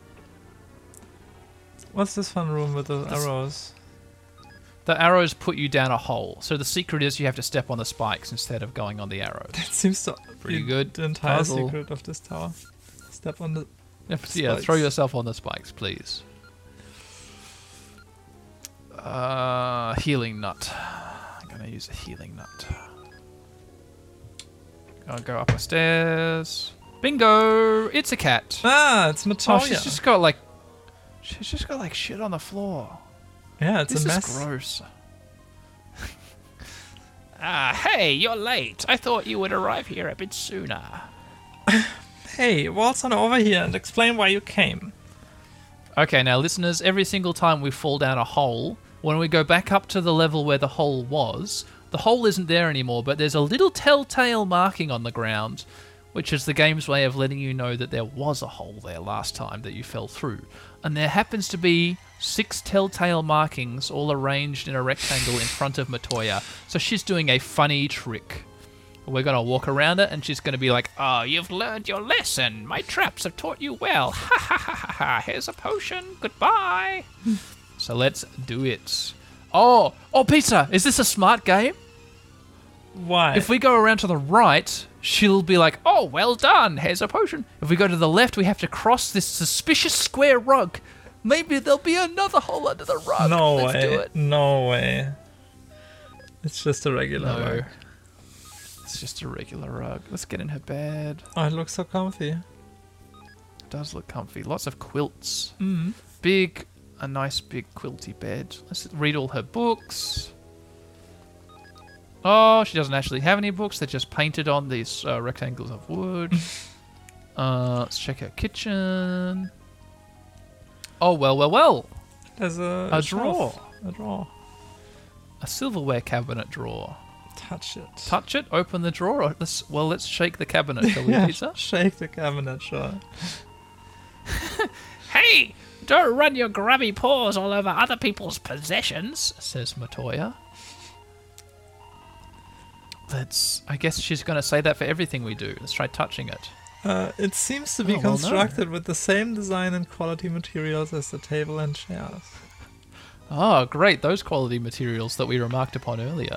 What's this fun room with the arrows? The arrows put you down a hole. So the secret is you have to step on the spikes instead of going on the arrows. It seems to Pretty be good the entire puzzle. secret of this tower. Step on the Yeah, spikes. throw yourself on the spikes, please. Healing nut. I'm gonna use a healing nut. I'll go up the stairs. Bingo! It's a cat. Ah, it's Oh, Matoya. she's just got like shit on the floor. Yeah, it's This a is mess. gross. Hey, you're late. I thought you would arrive here a bit sooner. Hey, waltz on over here and explain why you came. Okay, now listeners, every single time we fall down a hole, when we go back up to the level where the hole was, the hole isn't there anymore, but there's a little telltale marking on the ground, which is the game's way of letting you know that there was a hole there last time that you fell through. And there happens to be 6 telltale markings all arranged in a rectangle in front of Matoya. So she's doing a funny trick. We're going to walk around it and she's going to be like, "Oh, you've learned your lesson. My traps have taught you well. Ha ha ha ha ha. Here's a potion. Goodbye." So let's do it. Oh, pizza. Is this a smart game? Why? If we go around to the right, she'll be like, "Oh, well done. Here's a potion." If we go to the left, we have to cross this suspicious square rug. Maybe there'll be another hole under the rug. No Let's way. do it. No way. It's just a regular No. rug. It's just a regular rug. Let's get in her bed. Oh, it looks so comfy. It does look comfy. Lots of quilts. Mm. A nice big quilty bed. Let's read all her books. Oh, she doesn't actually have any books. They're just painted on these rectangles of wood. Let's check her kitchen. Oh, well. There's a A shelf. drawer. A drawer. A silverware cabinet drawer. Touch it. Touch it, open the drawer. Let's shake the cabinet, shall we, Yeah, Pizza? shake the cabinet, sure. Hey, don't run your grubby paws all over other people's possessions, says Matoya. I guess she's going to say that for everything we do. Let's try touching it. It seems to be Oh, well, no. constructed with the same design and quality materials as the table and chairs. Oh, great. Those quality materials that we remarked upon earlier.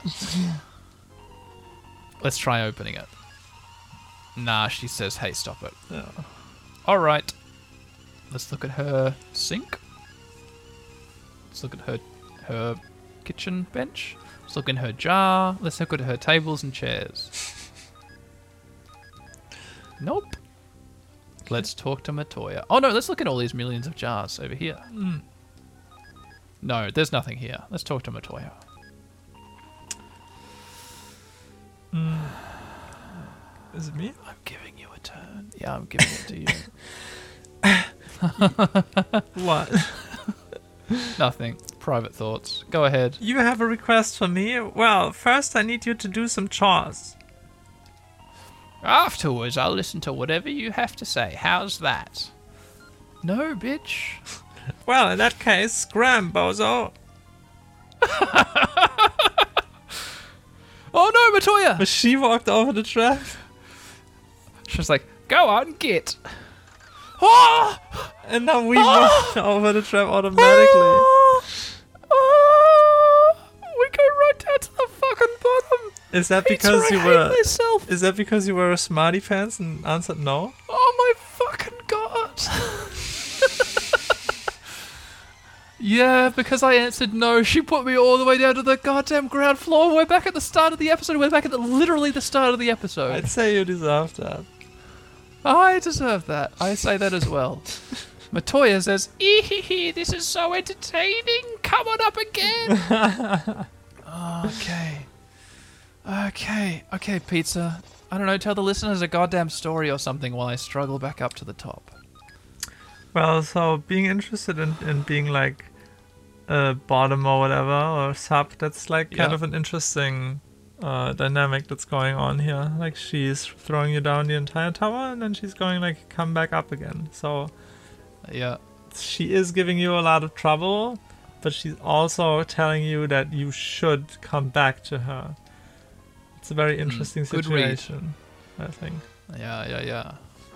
Let's try opening it. Nah, she says, "Hey, stop it." Yeah. All right. Let's look at her sink. Let's look at her kitchen bench. Let's look in her jar. Let's look at her tables and chairs. Nope. Let's talk to Matoya. Oh no, let's look at all these millions of jars over here. No, there's nothing here. Let's talk to Matoya. Is it me? I'm giving you a turn. Yeah, I'm giving it to you. What? Nothing. Private thoughts. Go ahead. You have a request for me? Well, first I need you to do some chores. Afterwards, I'll listen to whatever you have to say. How's that? No, bitch. Well, in that case, scram, bozo. Oh no, Matoya! But she walked over the trap. She's like, "Go on, get." Oh! And now we walked over the trap automatically. We go right down to the fucking bottom. Is that Pizza, because I you hate were? myself. Is that because you were a smarty pants and answered no? Oh my fucking god. Yeah, because I answered no, she put me all the way down to the goddamn ground floor. We're back at the start of the episode. We're back at literally the start of the episode. I'd say you deserve that. I deserve that. I say that as well. Matoya says, "Ehehe, this is so entertaining. Come on up again." Okay, Pizza. I don't know, tell the listeners a goddamn story or something while I struggle back up to the top. Well, so being interested in being like a bottom or whatever, or sub, that's like kind Yeah. of an interesting dynamic that's going on here. Like she's throwing you down the entire tower and then she's going like come back up again. So Yeah. she is giving you a lot of trouble, but she's also telling you that you should come back to her. It's a very interesting good read. situation, I think. Yeah.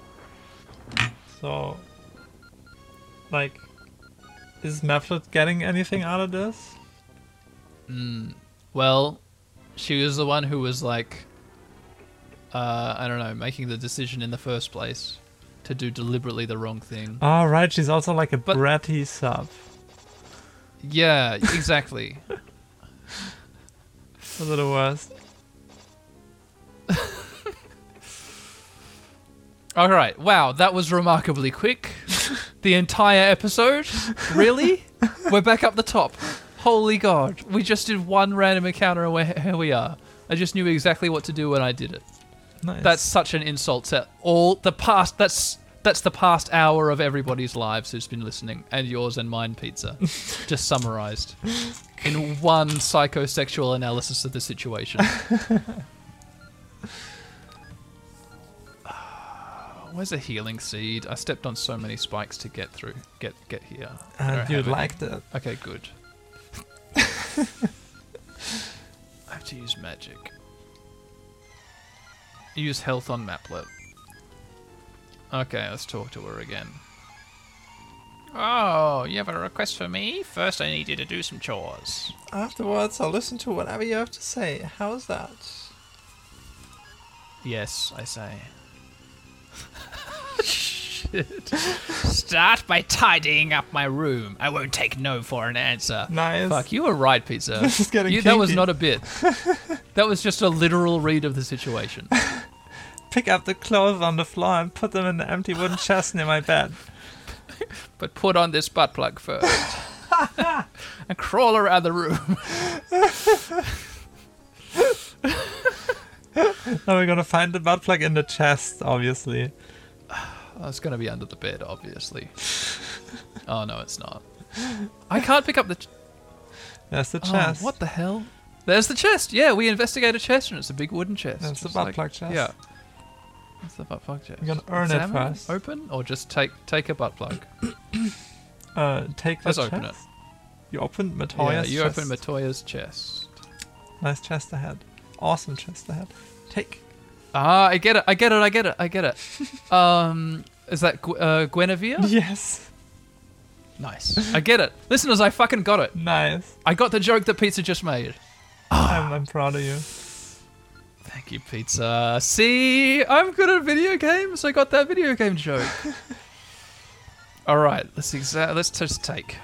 So, like, is Maplet getting anything out of this? Well, she was the one who was like, I don't know, making the decision in the first place to do deliberately the wrong thing. Oh, right, she's also like a bratty sub. Yeah, exactly. Those are the worst. All right. Wow, that was remarkably quick. The entire episode? Really? We're back up the top. Holy God. We just did one random encounter and here we are. I just knew exactly what to do when I did it. Nice. That's such an insult to all the past. That's the past hour of everybody's lives who's been listening, and yours and mine, Pizza. Just summarized in one psychosexual analysis of the situation. Where's a healing seed? I stepped on so many spikes to get through. Get here. I And don't you have any. liked it. Okay, good. I have to use magic. Use health on Maplet. Okay, let's talk to her again. Oh, you have a request for me? First I need you to do some chores. Afterwards, I'll listen to whatever you have to say. How's that? Yes, I say. Shit. Start by tidying up my room. I won't take no for an answer. Nice. Fuck, you were right, Pizza. This is getting That was kinky. not a bit. That was just a literal read of the situation. Pick up the clothes on the floor and put them in the empty wooden chest near my bed. But put on this butt plug first. And crawl around the room. Now we're gonna find the butt plug in the chest, obviously. Oh, it's going to be under the bed, obviously. Oh, no, it's not. I can't pick up the... There's the chest. Oh, what the hell? There's the chest. Yeah, we investigate a chest, and it's a big wooden chest. That's the Just butt plug chest. Yeah. That's the butt plug chest. You're gonna earn it Examine, first. Open, or just take a butt plug? Take the Let's chest. open it. You opened Yeah, Matoya's you chest. open Matoya's chest. Nice chest ahead. Awesome chest ahead. Take. Ah, I get it. Is that Guinevere? Yes. Nice. I get it. Listeners, I fucking got it. Nice. I got the joke that Pizza just made. I'm proud of you. Thank you, Pizza. See, I'm good at video games. I got that video game joke. All right, let's just take.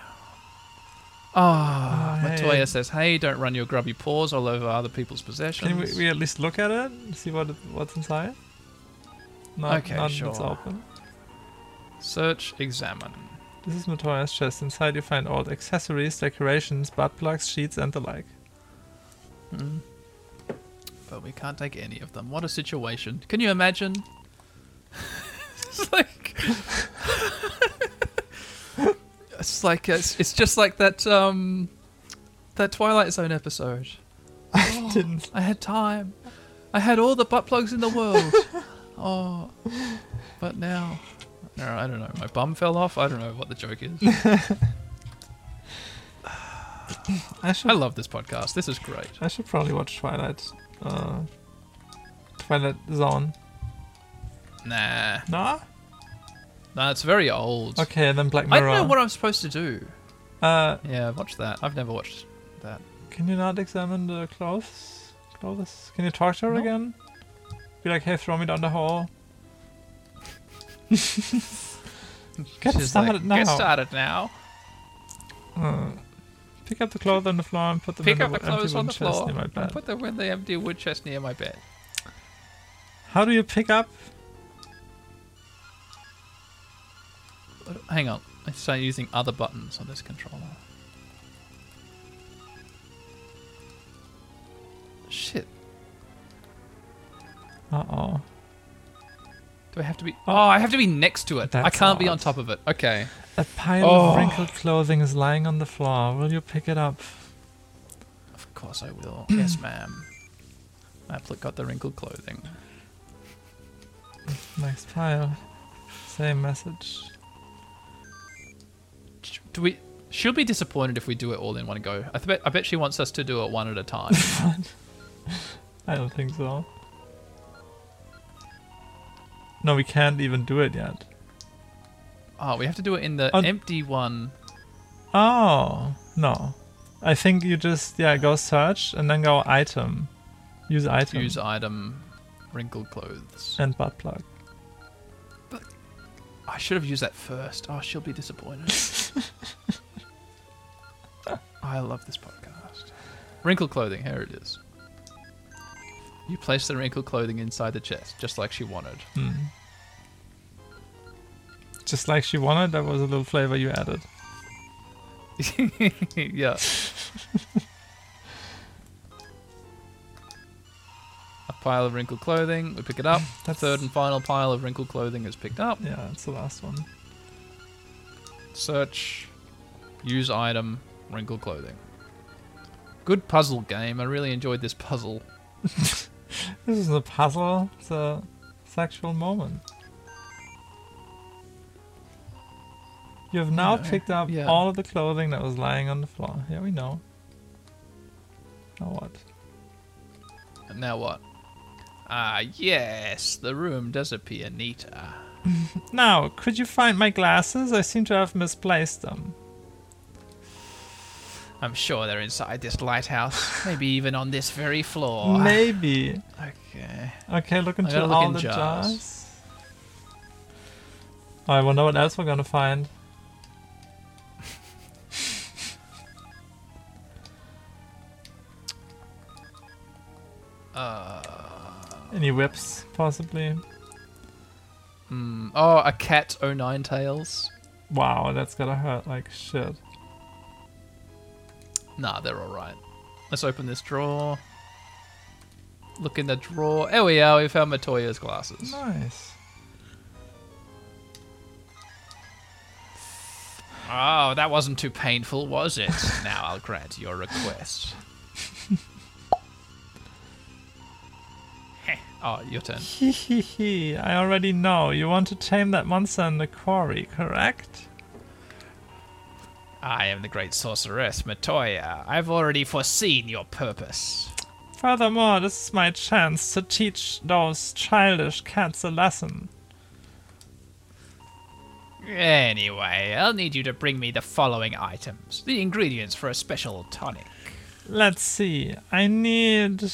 Matoya hey. says, "Hey, don't run your grubby paws all over other people's possessions." Can we at least look at it and see what's inside? Okay, It's sure. open. Search, examine. This is Matoya's chest. Inside you find old accessories, decorations, butt plugs, sheets, and the like. But we can't take any of them. What a situation! Can you imagine? It's just like that that Twilight Zone episode. Didn't. I had time. I had all the butt plugs in the world. But now, no, I don't know. My bum fell off. I don't know what the joke is. I love this podcast. This is great. I should probably watch Twilight Zone. Nah, Nah? it's very old. Okay, then Black I Mirror. don't know what I'm supposed to do. Uh, Yeah, watch that. I've never watched that. can you not examine the clothes? Can you talk to her No. again? Be like, hey, throw me down the hole. Get She's started like, now. Get started now. Pick up the clothes on the floor and put them Pick in up the the empty clothes on wooden the chest floor near my and bed. put them in the empty wood chest near my bed. How do you pick up? Hang on. I start using other buttons on this controller. Shit. Uh-oh. Do I have to be... Oh, I have to be next to it. I That's can't be on odd. top of it. Okay. A pile of wrinkled clothing is lying on the floor. Will you pick it up? Of course I will. Yes, ma'am. Applet got the wrinkled clothing. Next pile. Same message. Do we... She'll be disappointed if we do it all in one go. I bet she wants us to do it one at a time. I don't think so. No, we can't even do it yet. Oh, we have to do it in the Oh. empty one. Oh, no. I think you just, go search and then go item. Use item. Use item, wrinkled clothes. And butt plug. I should have used that first. Oh, she'll be disappointed. I love this podcast. Wrinkled clothing, here it is. You place the wrinkled clothing inside the chest, just like she wanted. Just like she wanted, that was a little flavor you added. Yeah. A pile of wrinkled clothing, we pick it up. The third and final pile of wrinkled clothing is picked up. Yeah, that's the last one. Search, use item, wrinkled clothing. Good puzzle game. I really enjoyed this puzzle. This is a puzzle. It's a sexual moment. You have now picked up yeah. all of the clothing that was lying on the floor. Yeah, we know. Now what? And now what? Ah, yes, the room does appear neater. Now, could you find my glasses? I seem to have misplaced them. I'm sure they're inside this lighthouse. Maybe even on this very floor. Maybe. Okay. Okay, look into gotta look all in the jars. jars. Oh, I wonder what else we're gonna find. Any whips, possibly? Oh, a cat, oh nine tails. Wow, that's gotta hurt like shit. Nah, they're alright. Let's open this drawer. Look in the drawer. There we are, we found Matoya's glasses. Nice. Oh, that wasn't too painful, was it? Now I'll grant your request. Heh. Oh, your turn. Hehehe, I already know. You want to tame that monster in the quarry, correct? I am the great sorceress, Matoya. I've already foreseen your purpose. Furthermore, this is my chance to teach those childish cats a lesson. Anyway, I'll need you to bring me the following items. The ingredients for a special tonic. Let's see. I need...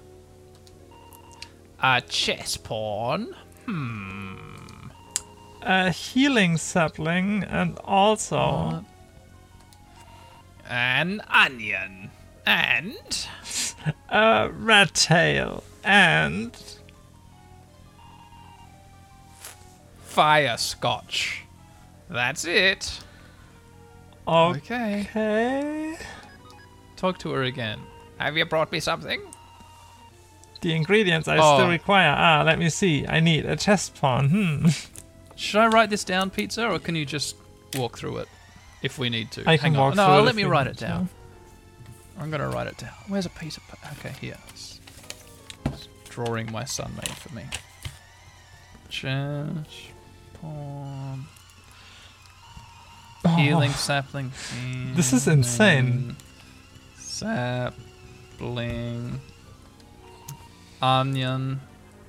A chess pawn. a healing sapling and also... An onion. And... a rat tail and... fire scotch. That's it. Okay. Talk to her again. Have you brought me something? The ingredients I Oh. still require. Let me see. I need a chest pawn. Should I write this down, Pizza, or can you just walk through it if we need to? I can Hang walk on. through No, it let if me you write need it down. to. I'm gonna write it down. Where's a piece of paper? Okay, here. It's drawing my son made for me. Chest pawn. Healing sapling. This is insane. Sapling. Onion.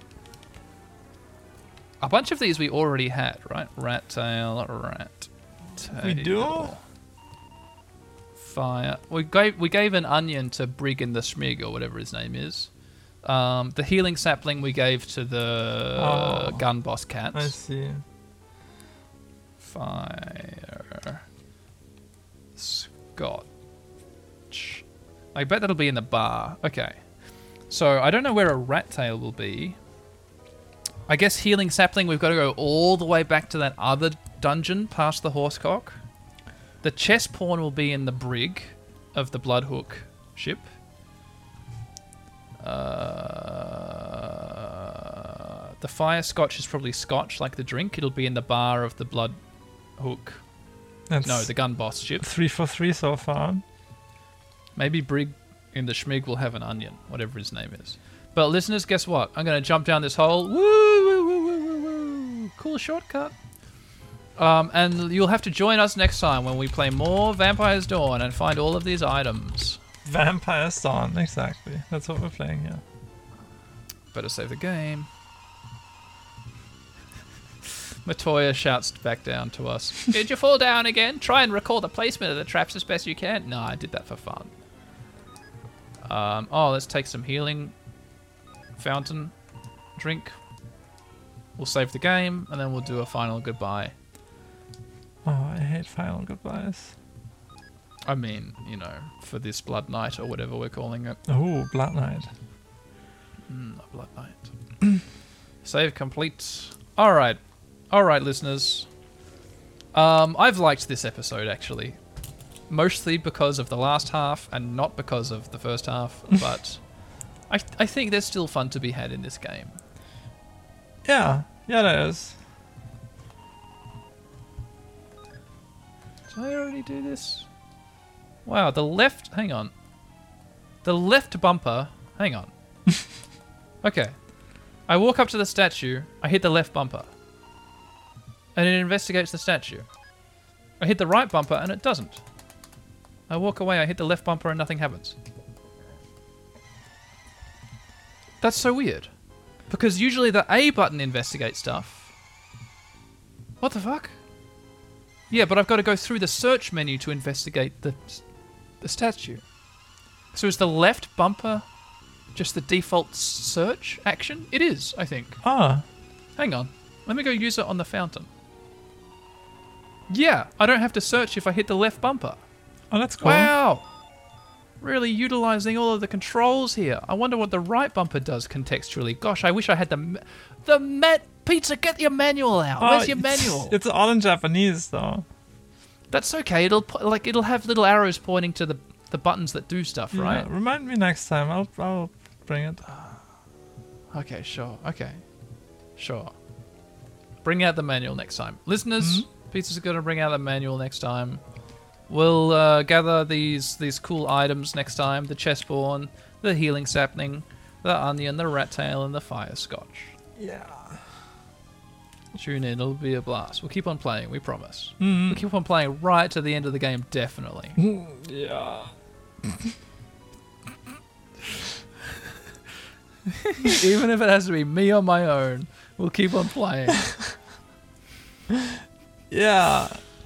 A bunch of these we already had, right? Rat tail, rat tail. We do? Fire. We gave an onion to Brig and the Schmig, or whatever his name is. The healing sapling we gave to the gun boss cats. I see. Fire. Scotch. I bet that'll be in the bar. Okay. So I don't know where a rat tail will be. I guess healing sapling, we've got to go all the way back to that other dungeon past the horsecock. The chess pawn will be in the brig of the Bloodhook ship. The fire scotch is probably scotch, like the drink. It'll be in the bar of the Bloodhook. That's No, the gun boss ship. 3 for 3 so far. Maybe Brig in the Schmig will have an onion, whatever his name is. But listeners, guess what? I'm going to jump down this hole. Woo, woo, woo, woo, woo, woo. Cool shortcut. And you'll have to join us next time when we play more Vampire's Dawn and find all of these items. Vampire's Dawn, exactly. That's what we're playing here. Better save the game. Matoya shouts back down to us. Did you fall down again? Try and recall the placement of the traps as best you can. No, I did that for fun. Let's take some healing. Fountain. Drink. We'll save the game, and then we'll do a final goodbye. Oh, I hate final goodbyes. I mean, you know, for this Blood Night or whatever we're calling it. Oh, Blood Night. A Blood Night. Save complete. Alright, listeners. I've liked this episode, actually. Mostly because of the last half, and not because of the first half, but I think there's still fun to be had in this game. Yeah, there is. Did I already do this? Wow, the left... Hang on. The left bumper... Hang on. Okay. I walk up to the statue, I hit the left bumper. And it investigates the statue. I hit the right bumper and it doesn't. I walk away, I hit the left bumper and nothing happens. That's so weird. Because usually the A button investigates stuff. What the fuck? Yeah, but I've got to go through the search menu to investigate the statue. So is the left bumper just the default search action? It is, I think. Ah. Hang on. Let me go use it on the fountain. Yeah, I don't have to search if I hit the left bumper. Oh, that's cool. Wow! Really utilizing all of the controls here. I wonder what the right bumper does contextually. Gosh, I wish I had Pizza, get your manual out. Where's your manual? It's all in Japanese, though. That's okay. It'll have little arrows pointing to the buttons that do stuff, right? Yeah, remind me next time. I'll bring it. Okay, sure. Okay. Sure. Bring out the manual next time. Listeners, Pizza's going to bring out the manual next time. We'll gather these cool items next time. The chessboard, the healing sapling, the onion, the rat tail, and the fire scotch. Yeah. Tune in, it'll be a blast. We'll keep on playing, we promise. We'll keep on playing right to the end of the game, definitely. Yeah. Even if it has to be me on my own, we'll keep on playing. Yeah.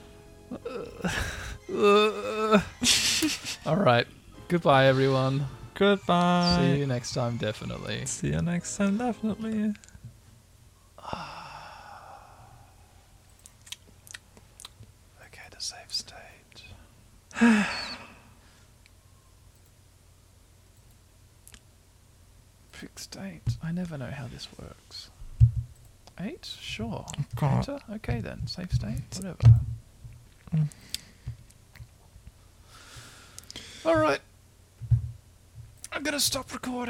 Alright. Goodbye, everyone. Goodbye. See you next time, definitely. See you next time, definitely. Okay, to save state. Fixed state. I never know how this works. 8? Sure. God. Enter? Okay then. Save state? Whatever. Alright. I'm gonna stop recording.